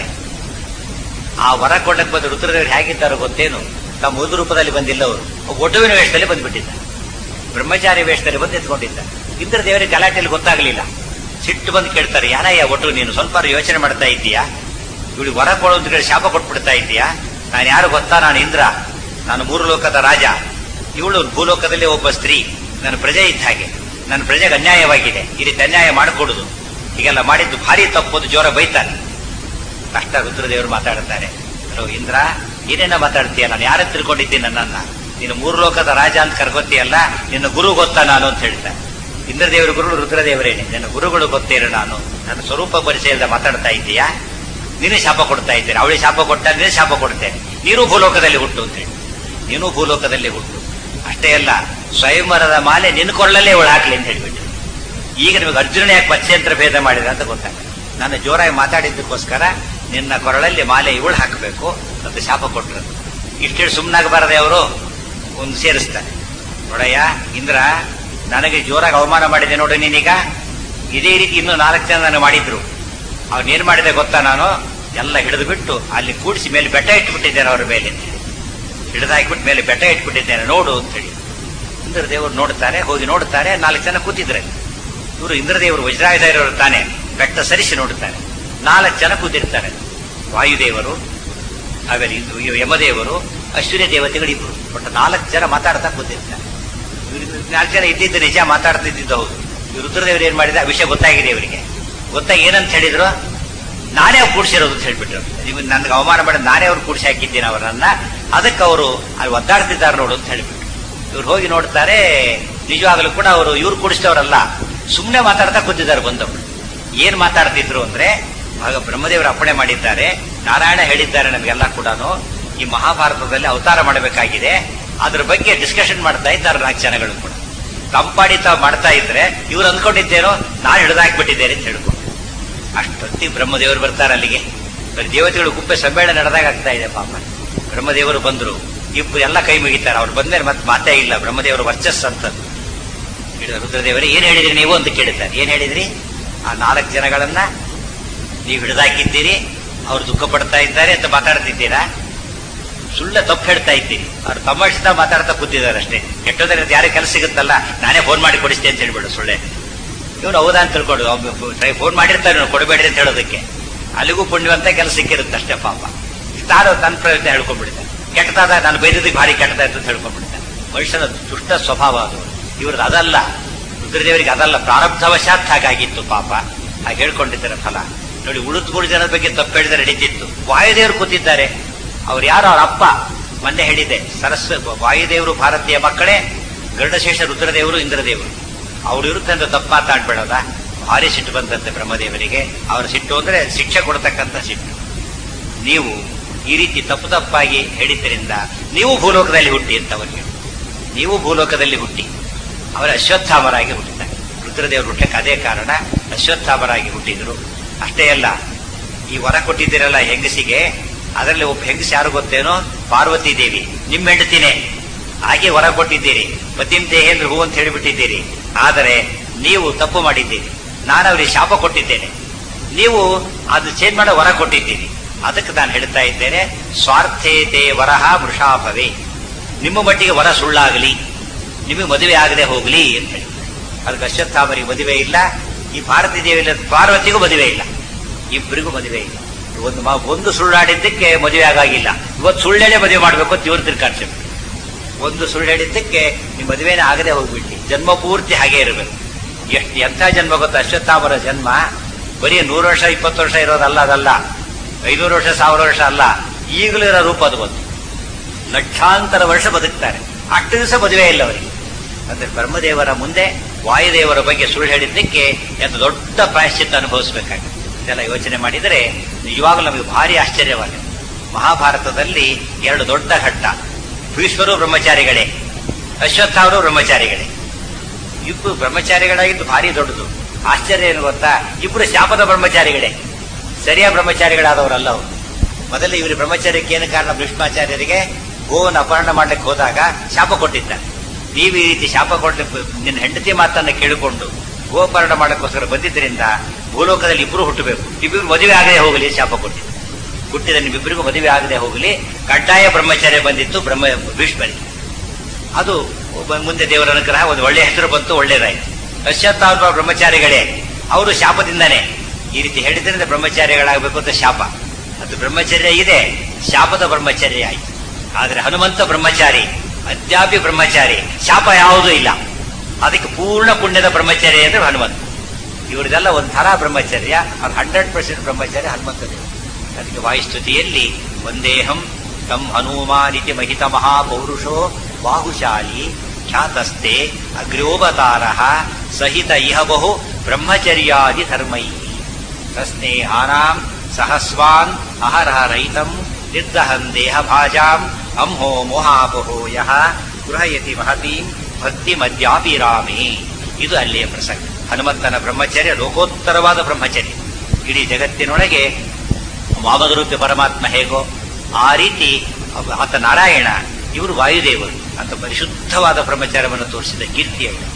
ಆ ವರ ಕೊಡಕ್ಕೆ ಬಂದ ರುದ್ರದೇವರು ಹೇಗಿದ್ದಾರೋ ಗೊತ್ತೇನು? ತಮ್ಮ ಒಂದು ರೂಪದಲ್ಲಿ ಬಂದಿಲ್ಲ, ಅವರು ಒಟುವಿನ ವೇಷದಲ್ಲಿ ಬಂದ್ಬಿಟ್ಟಿದ್ದ, ಬ್ರಹ್ಮಚಾರಿ ವೇಷದಲ್ಲಿ ಬಂದು ಎತ್ಕೊಂಡಿದ್ದ. ಇಂದ್ರದೇವರಿಗೆ ಗಲಾಟೆಯಲ್ಲಿ ಗೊತ್ತಾಗ್ಲಿಲ್ಲ. ಸಿಟ್ಟು ಬಂದು ಕೇಳ್ತಾರೆ, ಯಾರಯ್ಯ ಒಟ್ಟು ನೀನು ಸ್ವಲ್ಪ ಯೋಚನೆ ಮಾಡ್ತಾ ಇದ್ದೀಯಾ? ಇವಳಿಗೆ ವರ ಕೊಡೋದು ಹೇಳಿ ಶಾಪ ಕೊಟ್ಬಿಡ್ತಾ ಇದ್ದೀಯಾ? ನಾನು ಯಾರು ಗೊತ್ತಾ? ನಾನು ಇಂದ್ರ, ನಾನು ಮೂರು ಲೋಕದ ರಾಜ. ಇವಳು ಭೂಲೋಕದಲ್ಲಿ ಒಬ್ಬ ಸ್ತ್ರೀ, ನನ್ನ ಪ್ರಜೆ ಇದ್ದ ಹಾಗೆ. ನನ್ನ ಪ್ರಜೆಗೆ ಅನ್ಯಾಯವಾಗಿದೆ, ಈ ರೀತಿ ಅನ್ಯಾಯ ಮಾಡಿಕೊಡುದು, ಹೀಗೆಲ್ಲ ಮಾಡಿದ್ದು ಭಾರಿ ತಪ್ಪೋದು ಜೋರ ಬೈತಾನೆ. ಕಷ್ಟ ರುದ್ರದೇವರು ಮಾತಾಡುತ್ತಾರೆ, ಹಲೋ ಇಂದ್ರ, ಏನೇನ ಮಾತಾಡ್ತೀಯ? ನಾನು ಯಾರ ತಿಳ್ಕೊಂಡಿದ್ದೀನಿ ನನ್ನನ್ನ? ನೀನು ಮೂರು ಲೋಕದ ರಾಜ ಅಂತ ಕರ್ಕೊತೀಯಲ್ಲ, ನಿನ್ನ ಗುರು ಗೊತ್ತಾ ನಾನು ಅಂತ ಹೇಳ್ತಾರೆ. ಇಂದ್ರದೇವರ ಗುರು ರುದ್ರದೇವರೇನೆ, ನನ್ನ ಗುರುಗಳು ಗೊತ್ತೇನು ನಾನು? ನನ್ನ ಸ್ವರೂಪ ಪರಿಚಯದ ಮಾತಾಡ್ತಾ ಇದ್ದೀಯಾ? ನೀನು ಶಾಪ ಕೊಡ್ತಾ ಇದ್ದೇನೆ, ಅವಳಿಗೆ ಶಾಪ ಕೊಟ್ಟ ನೀನು ಶಾಪ ಕೊಡ್ತೇನೆ, ನೀನು ಭೂಲೋಕದಲ್ಲಿ ಹುಟ್ಟು ಅಂತ ಹೇಳಿ. ನೀನು ಭೂಲೋಕದಲ್ಲಿ ಹುಟ್ಟು, ಅಷ್ಟೇ ಅಲ್ಲ ಸ್ವಯಂವರದ ಮಾಲೆ ನಿನ್ನ ಕೊಳ್ಳಲ್ಲೇ ಅವಳು ಹಾಕ್ಲಿ ಅಂತ ಹೇಳ್ಬಿಟ್ಟು. ಈಗ ನಿಮಗೆ ಅರ್ಜುನ ಯಾಕೆ ಪಚ್ಚಯಂತ್ರ ಭೇದ ಮಾಡಿದ ಅಂತ ಗೊತ್ತಾಗ. ನಾನು ಜೋರಾಗಿ ಮಾತಾಡಿದ್ದಕ್ಕೋಸ್ಕರ ನಿನ್ನ ಕೊರಳಲ್ಲಿ ಮಾಲೆ ಇವಳು ಹಾಕಬೇಕು ಅಂತ ಶಾಪ ಕೊಟ್ಟರು. ಇಷ್ಟೇಳಿ ಸುಮ್ಮನಾಗಬಾರದೆ ಅವರು ಒಂದು ಸೇರಿಸ್ತಾರೆ. ನೋಡಯ್ಯ ಇಂದ್ರ, ನನಗೆ ಜೋರಾಗಿ ಅವಮಾನ ಮಾಡಿದೆ ನೋಡು ನೀನೀಗ. ಇದೇ ರೀತಿ ಇನ್ನೂ ನಾಲ್ಕು ಜನ ನಾನು ಮಾಡಿದ್ರು. ಅವನೇನ್ ಮಾಡಿದೆ ಗೊತ್ತಾ? ನಾನು ಎಲ್ಲ ಹಿಡಿದು ಬಿಟ್ಟು ಅಲ್ಲಿ ಕೂಡಿಸಿ ಮೇಲೆ ಬೆಟ್ಟ ಇಟ್ಬಿಟ್ಟಿದ್ದೇನೆ ಅವ್ರ ಮೇಲೆ ಅಂತ ಹೇಳಿ. ಹಿಡಿದಾಕ್ಬಿಟ್ಟು ಮೇಲೆ ಬೆಟ್ಟ ಇಟ್ಬಿಟ್ಟಿದ್ದೇನೆ ನೋಡು ಅಂತ ಹೇಳಿ. ಇಂದ್ರದೇವರು ನೋಡ್ತಾರೆ, ಹೋಗಿ ನೋಡ್ತಾರೆ, ನಾಲ್ಕು ಜನ ಕೂತಿದ್ರೆ. ಇವರು ಇಂದ್ರದೇವರು ವಜ್ರಾಯುಧ ಇರೋರು ತಾನೆ, ಬೆಟ್ಟ ಸರಿಸಿ ನೋಡುತ್ತಾರೆ. ನಾಲ್ಕು ಜನ ಕೂತಿರ್ತಾರೆ. ವಾಯುದೇವರು, ಆಮೇಲೆ ಯಮದೇವರು, ಅಶ್ವಿನಿ ದೇವತೆಗಳಿಬ್ರು, ಒಟ್ಟು ನಾಲ್ಕು ಜನ ಮಾತಾಡ್ತಾ ಕೂತಿರ್ತಾರೆ. ನಾಲ್ಕು ಜನ ಇದ್ದಿದ್ದು ನಿಜ, ಮಾತಾಡ್ತಿದ್ದು ಹೌದು. ಇವ್ರು ರುದ್ರದೇವರು ಏನ್ ಮಾಡಿದ ವಿಷಯ ಗೊತ್ತಾಗಿದೆ ಇವರಿಗೆ. ಗೊತ್ತಾಗಿ ಏನಂತ ಹೇಳಿದ್ರು, ನಾನೇ ಅವ್ರು ಕೂಡಿಸಿರೋದು ಅಂತ ಹೇಳ್ಬಿಟ್ರು. ನೀವು ನನ್ಗೆ ಅವಮಾನ ಮಾಡಿ ನಾನೇ ಅವ್ರು ಕೂಡಿಸಿ ಹಾಕಿದ್ದೀನಿ ಅವರನ್ನ, ಅದಕ್ಕೆ ಅವರು ಅಲ್ಲಿ ಒದ್ದಾಡ್ತಿದ್ದಾರೆ ನೋಡು ಅಂತ ಹೇಳ್ಬಿಟ್ರು. ಇವ್ರು ಹೋಗಿ ನೋಡ್ತಾರೆ, ನಿಜವಾಗಲೂ ಕೂಡ ಅವರು ಇವ್ರು ಕೂಡಿಸಿದವರಲ್ಲ, ಸುಮ್ಮನೆ ಮಾತಾಡ್ತಾ ಕೂತಿದ್ದಾರೆ ಬಂದವರು. ಏನ್ ಮಾತಾಡ್ತಿದ್ರು ಅಂದ್ರೆ, ಆಗ ಬ್ರಹ್ಮದೇವರು ಅಪ್ಪಣೆ ಮಾಡಿದ್ದಾರೆ, ನಾರಾಯಣ ಹೇಳಿದ್ದಾರೆ ನಮಗೆಲ್ಲ ಕೂಡ ಈ ಮಹಾಭಾರತದಲ್ಲಿ ಅವತಾರ ಮಾಡಬೇಕಾಗಿದೆ, ಅದ್ರ ಬಗ್ಗೆ ಡಿಸ್ಕಷನ್ ಮಾಡ್ತಾ ಇದ್ದಾರೆ ನಾಲ್ಕು ಜನಗಳು ಕೂಡ. ತಂಪಾಡಿ ತಾವು ಮಾಡ್ತಾ ಇದ್ರೆ ಇವ್ರು ಅಂದ್ಕೊಂಡಿದ್ದೇನೋ ನಾನು ಹಿಡಿದಾಕ್ಬಿಟ್ಟಿದ್ದೇನೆ ಅಂತ ಹೇಳ್ಕೊಂಡು ಅಷ್ಟೊತ್ತಿ ಬ್ರಹ್ಮದೇವರು ಬರ್ತಾರೆ ಅಲ್ಲಿಗೆ. ದೇವತೆಗಳು ಗುಂಪೆ ಸಮ್ಮೇಳನ ನಡೆದಾಗ ಆಗ್ತಾ ಇದೆ ಪಾಪ. ಬ್ರಹ್ಮದೇವರು ಬಂದ್ರು, ಇಬ್ಬರು ಎಲ್ಲ ಕೈ ಮುಗಿತಾರೆ. ಅವ್ರು ಬಂದ್ಮೇಲೆ ಮತ್ತೆ ಮಾತೇ ಇಲ್ಲ, ಬ್ರಹ್ಮದೇವರು ವರ್ಚಸ್ ಅಂತ. ರುದ್ರದೇವರೇ ಏನ್ ಹೇಳಿದ್ರಿ ನೀವು ಅಂತ ಕೇಳಿದ್ದಾರೆ. ಏನ್ ಹೇಳಿದ್ರಿ? ಆ ನಾಲ್ಕು ಜನಗಳನ್ನ ನೀವು ಹಿಡಿದಾಕಿದ್ದೀರಿ, ಅವ್ರು ದುಃಖ ಪಡ್ತಾ ಇದ್ದಾರೆ ಅಂತ ಮಾತಾಡ್ತಿದ್ದೀರಾ? ಸುಳ್ಳ ತಪ್ಪು ಹೇಳ್ತಾ ಇದ್ದೀರಿ. ಅವ್ರು ತಮಾಷೆದ ಮಾತಾಡ್ತಾ ಕೂತಿದ್ದಾರೆ ಅಷ್ಟೇ. ಕೆಟ್ಟೋದ್ರೆ ಯಾರೇ ಕೆಲಸ ಸಿಗುತ್ತಲ್ಲ, ನಾನೇ ಫೋನ್ ಮಾಡಿ ಕೊಡಿಸ್ತೇನೆ ಅಂತ ಹೇಳ್ಬಿಡು ಸುಳ್ಳೆ. ಇವನು ಹೌದಾ ಅಂತ ತಿಳ್ಕೊಂಡು ಫೋನ್ ಮಾಡಿರ್ತಾರೆ ಕೊಡಬೇಡ್ರಿ ಅಂತ ಹೇಳೋದಕ್ಕೆ. ಅಲ್ಲಿಗೂ ಪುಣ್ಯವಂತ ಕೆಲಸ ಸಿಕ್ಕಿರುತ್ತೆ ಅಷ್ಟೇ ಪಾಪ. ತಾನು ತನ್ನ ಪ್ರಯತ್ನ ಹೇಳ್ಕೊಂಡ್ಬಿಡ್ತಾನೆ. ಕೆಟ್ಟದಾದ ನಾನು ಬೈದದಿಗೆ ಭಾರಿ ಕೆಟ್ಟದಾಯ್ತು ಅಂತ ಹೇಳ್ಕೊಂಡ್ಬಿಡ್ತಾನೆ. ಮನುಷ್ಯನ ದುಷ್ಟ ಸ್ವಭಾವ ಅದು. ಇವ್ರದ್ದು ಅದಲ್ಲ, ರುದ್ರದೇವರಿಗೆ ಅದಲ್ಲ, ಪ್ರಾರಬ್ಧವಶಾತ್ ಹಾಗಾಗಿತ್ತು ಪಾಪ. ಹಾಗೆ ಹೇಳ್ಕೊಂಡಿದ್ದಾರೆ ಫಲ. ನೋಡಿ, ಉಳಿದ ಮೂರು ಜನದ ಬಗ್ಗೆ ತಪ್ಪು ಹೇಳಿದ್ರೆ ನಡೀತಿತ್ತು. ವಾಯುದೇವರು ಕೂತಿದ್ದಾರೆ, ಅವ್ರು ಯಾರು? ಅವ್ರ ಅಪ್ಪ. ಮೊನ್ನೆ ಹೇಳಿದೆ, ಸರಸ್ವ ವಾಯುದೇವರು ಭಾರತೀಯ ಮಕ್ಕಳೇ, ಗರುಡಶೇಷ ರುದ್ರದೇವರು ಇಂದ್ರದೇವರು. ಅವ್ರು ಇರುತ್ತೆ ಅಂತ ತಪ್ಪು ಮಾತಾಡ್ಬೇಡದ. ಭಾರಿ ಸಿಟ್ಟು ಬಂದಂತೆ ಬ್ರಹ್ಮದೇವರಿಗೆ. ಅವರ ಸಿಟ್ಟು ಅಂದ್ರೆ ಶಿಕ್ಷೆ ಕೊಡ್ತಕ್ಕಂಥ ಸಿಟ್ಟು. ನೀವು ಈ ರೀತಿ ತಪ್ಪು ತಪ್ಪಾಗಿ ಹೇಳಿದ್ದರಿಂದ ನೀವು ಭೂಲೋಕದಲ್ಲಿ ಹುಟ್ಟಿ ಅಂತ ಅವರಿಗೆ. ನೀವು ಭೂಲೋಕದಲ್ಲಿ ಹುಟ್ಟಿ ಅವರ ಅಶ್ವತ್ಥಾಮರಾಗಿ ಹುಟ್ಟಿದ್ದಾರೆ. ರುದ್ರದೇವರು ಹುಟ್ಟಕ್ಕೆ ಅದೇ ಕಾರಣ, ಅಶ್ವತ್ಥಾಮರಾಗಿ ಹುಟ್ಟಿದ್ರು. ಅಷ್ಟೇ ಅಲ್ಲ, ಈ ವರ ಕೊಟ್ಟಿದ್ದೀರಲ್ಲ ಹೆಂಗಸಿಗೆ, ಅದರಲ್ಲಿ ಒಬ್ಬ ಹೆಂಗಸ ಯಾರು ಗೊತ್ತೇನೋ? ಪಾರ್ವತಿ ದೇವಿ, ನಿಮ್ಮ ಹೆಂಡತಿನೇ. ಹಾಗೆ ವರ ಕೊಟ್ಟಿದ್ದೀರಿ, ಪತಿಂ ದೇಹೇಂದ್ರ ಹೂ ಅಂತ ಹೇಳಿಬಿಟ್ಟಿದ್ದೀರಿ. ಆದರೆ ನೀವು ತಪ್ಪು ಮಾಡಿದ್ದೀರಿ. ನಾನು ಅವರಿಗೆ ಶಾಪ ಕೊಟ್ಟಿದ್ದೇನೆ, ನೀವು ಅದು ಚೇಂಜ್ ಮಾಡೋ ವರ ಕೊಟ್ಟಿದ್ದೀರಿ. ಅದಕ್ಕೆ ನಾನು ಹೇಳ್ತಾ ಇದ್ದೇನೆ, ಸ್ವಾರ್ಥೇತೆ ವರಹ ವೃಷಾಭವೇ, ನಿಮ್ಮ ಮಟ್ಟಿಗೆ ವರ ಸುಳ್ಳಾಗಲಿ, ನಿಮಗೆ ಮದುವೆ ಆಗದೆ ಹೋಗ್ಲಿ ಅಂತ ಹೇಳಿ. ಅದಕ್ಕೆ ಅಶ್ವತ್ಥಾಮರಿಗೆ ಮದುವೆ ಇಲ್ಲ, ಈ ಭಾರತೀ ದೇವಿ ಪಾರ್ವತಿಗೂ ಮದುವೆ ಇಲ್ಲ, ಇಬ್ಬರಿಗೂ ಮದುವೆ ಇಲ್ಲ. ಒಂದು ಒಂದು ಸುಳ್ಳಾಡಿದ್ದಕ್ಕೆ ಮದುವೆ ಆಗಾಗಿಲ್ಲ, ಇವತ್ತು ಸುಳ್ಳೇಳೆ ಮದುವೆ ಮಾಡ್ಬೇಕು ಅಂತ ಇವ್ರ ತಿರ್ಕಾಡ್ಸಿ. ಒಂದು ಸುಳ್ಳು ಹೇಳಿದ್ದಕ್ಕೆ ನಿಮ್ಮ ಮದುವೆನೇ ಆಗದೆ ಹೋಗ್ಬಿಡ್ಲಿ, ಜನ್ಮ ಪೂರ್ತಿ ಹಾಗೆ ಇರಬೇಕು. ಎಷ್ಟು ಎಂಥ ಜನ್ಮ ಗೊತ್ತಾ ಅಶ್ವತ್ಥಾಮರ ಜನ್ಮ. ಬರೀ ನೂರು ವರ್ಷ ಇಪ್ಪತ್ತು ವರ್ಷ ಇರೋದಲ್ಲ, ಅದಲ್ಲ ಐನೂರು ವರ್ಷ ಸಾವಿರ ವರ್ಷ ಅಲ್ಲ, ಈಗಲೂ ಇರೋ ರೂಪ ಅದು ಬಂತು. ಲಕ್ಷಾಂತರ ವರ್ಷ ಬದುಕ್ತಾರೆ, ಅಷ್ಟು ದಿವಸ ಮದುವೆ ಇಲ್ಲ ಅವರಿಗೆ. ಅಂದ್ರೆ ಬ್ರಹ್ಮದೇವರ ಮುಂದೆ ವಾಯುದೇವರ ಬಗ್ಗೆ ಸುಳ್ಳು ಹೇಳಿದ್ದಕ್ಕೆ ಎಂದು ದೊಡ್ಡ ಪ್ರಾಯಶ್ಚಿತ್ತ ಅನುಭವಿಸಬೇಕಾಗಿದೆ. ಇದೆಲ್ಲ ಯೋಚನೆ ಮಾಡಿದರೆ ನಿಜವಾಗಲೂ ನಮಗೆ ಭಾರಿ ಆಶ್ಚರ್ಯವಾಗಿದೆ. ಮಹಾಭಾರತದಲ್ಲಿ ಎರಡು ದೊಡ್ಡ ಘಟ್ಟ, ಭೀಷ್ಮರು ಬ್ರಹ್ಮಚಾರಿಗಳೇ, ಅಶ್ವತ್ಥಾಮರು ಬ್ರಹ್ಮಚಾರಿಗಳೇ. ಇಬ್ಬರು ಬ್ರಹ್ಮಚಾರಿಗಳಾಗಿದ್ದು ಭಾರಿ ದೊಡ್ಡದು. ಆಶ್ಚರ್ಯ ಏನು ಗೊತ್ತಾ, ಇಬ್ಬರು ಶಾಪದ ಬ್ರಹ್ಮಚಾರಿಗಳೇ, ಸರಿಯಾದ ಬ್ರಹ್ಮಚಾರಿಗಳಾದವರಲ್ಲ ಅವರು. ಮೊದಲು ಇವರು ಬ್ರಹ್ಮಚಾರ್ಯಕ್ಕೆ ಏನು ಕಾರಣ, ಭೀಷ್ಮಾಚಾರ್ಯರಿಗೆ ಗೋವನ್ನು ಅಪಹರಣ ಮಾಡ್ಲಿಕ್ಕೆ ಹೋದಾಗ ಶಾಪ ಕೊಟ್ಟಿದ್ದ. ನೀವು ಈ ರೀತಿ ಶಾಪ ಕೊಟ್ಟು ನಿನ್ನ ಹೆಂಡತಿ ಮಾತನ್ನ ಕೇಳಿಕೊಂಡು ಗೋಪಹರಣ ಮಾಡಕ್ಕೋಸ್ಕರ ಬಂದಿದ್ದರಿಂದ ಭೂಲೋಕದಲ್ಲಿ ಇಬ್ಬರು ಹುಟ್ಟಬೇಕು, ಇಬ್ಬರು ಮದುವೆ ಆಗದೆ ಹೋಗಲಿ ಶಾಪ ಕೊಟ್ಟಿದ್ದು. ಹುಟ್ಟಿದ ನಿಮ್ಮಿಬ್ಬರಿಗೂ ಮದುವೆ ಆಗದೆ ಹೋಗಲಿ ಕಡ್ಡಾಯ ಬ್ರಹ್ಮಚಾರ್ಯ ಬಂದಿತ್ತು ಬ್ರಹ್ಮ ಭೀಷ್ಮರಿಗೆ. ಅದು ಮುಂದೆ ದೇವರ ಅನುಗ್ರಹ ಒಂದು ಒಳ್ಳೆ ಹೆಸರು ಬಂತು, ಒಳ್ಳೇದಾಯ್ತು. ಅಶ್ವತ್ಥಾಮ ಬ್ರಹ್ಮಚಾರಿಗಳೇ, ಅವರು ಶಾಪದಿಂದನೇ ಈ ರೀತಿ ಹೇಳಿದ್ರಿಂದ ಬ್ರಹ್ಮಚಾರಿಗಳಾಗಬೇಕು ಅಂತ ಶಾಪ. ಅದು ಬ್ರಹ್ಮಚರ್ಯ ಇದೆ, ಶಾಪದ ಬ್ರಹ್ಮಚರ್ಯ ಆಯ್ತು. ಆದ್ರೆ ಹನುಮಂತ ಬ್ರಹ್ಮಚಾರಿ, ಅದ್ಯಾಪಿ ಬ್ರಹ್ಮಚಾರಿ, ಶಾಪ ಯಾವುದೂ ಇಲ್ಲ. ಅದಕ್ಕೆ ಪೂರ್ಣ ಪುಣ್ಯದ ಬ್ರಹ್ಮಚರ್ಯ ಅಂದ್ರೆ ಹನುಮಂತ. ಇವರಿಗೆಲ್ಲ ಒಂಥರ ಬ್ರಹ್ಮಚರ್ಯ, ಅದು ಹಂಡ್ರೆಡ್ ಪರ್ಸೆಂಟ್ ಬ್ರಹ್ಮಚರ್ಯ ಹನುಮಂತ ದೇವರು. ಅದಕ್ಕೆ ವಾಯುಸ್ತುತಿಯಲ್ಲಿ ಒಂದೇಹಂ ತಂ ಹನುಮಾನಿತಿ ಮಹಿತ ಮಹಾಪೌರುಷೋ ಬಾಹುಶಾಲಿ ಖ್ಯಾತಸ್ತೆ ಅಗ್ರ್ಯೋವತಾರ ಸಹಿತ ಇಹ ಬಹು ಬ್ರಹ್ಮಚರ್ಯಾದಿ ಧರ್ಮೈ ತಸ್ನೇಹಾನಾಂ ಸಹಸ್ವಾನ್ ಅಹರಹ ರಹಿತಂ ನಿರ್ದಹನ್ ದೇಹ ಭಾಜಾಂ ಅಂಹೋ ಮೋಹಾಪಹೋ ಯಃ ಗೃಹಯತಿ ಮಹತೀಂ ಭಕ್ತಿ ಮದ್ಯಾಪಿ ರಾಮೇ. ಇದು ಅಲ್ಲಿಯ ಪ್ರಸಂಗ. ಹನುಮಂತನ ಬ್ರಹ್ಮಚರ್ಯ ಲೋಕೋತ್ತರವಾದ ಬ್ರಹ್ಮಚರ್ಯ. ಇಡೀ ಜಗತ್ತಿನೊಳಗೆ ವಾಮನರೂಪಿ ಪರಮಾತ್ಮ ಹೇಗೋ ಆ ರೀತಿ ಆತ ನಾರಾಯಣ, ಇವರು ವಾಯುದೇವರು ಅಂತ ಪರಿಶುದ್ಧವಾದ ಬ್ರಹ್ಮಚಾರ್ಯವನ್ನು ತೋರಿಸಿದ ಕೀರ್ತಿಯವರು.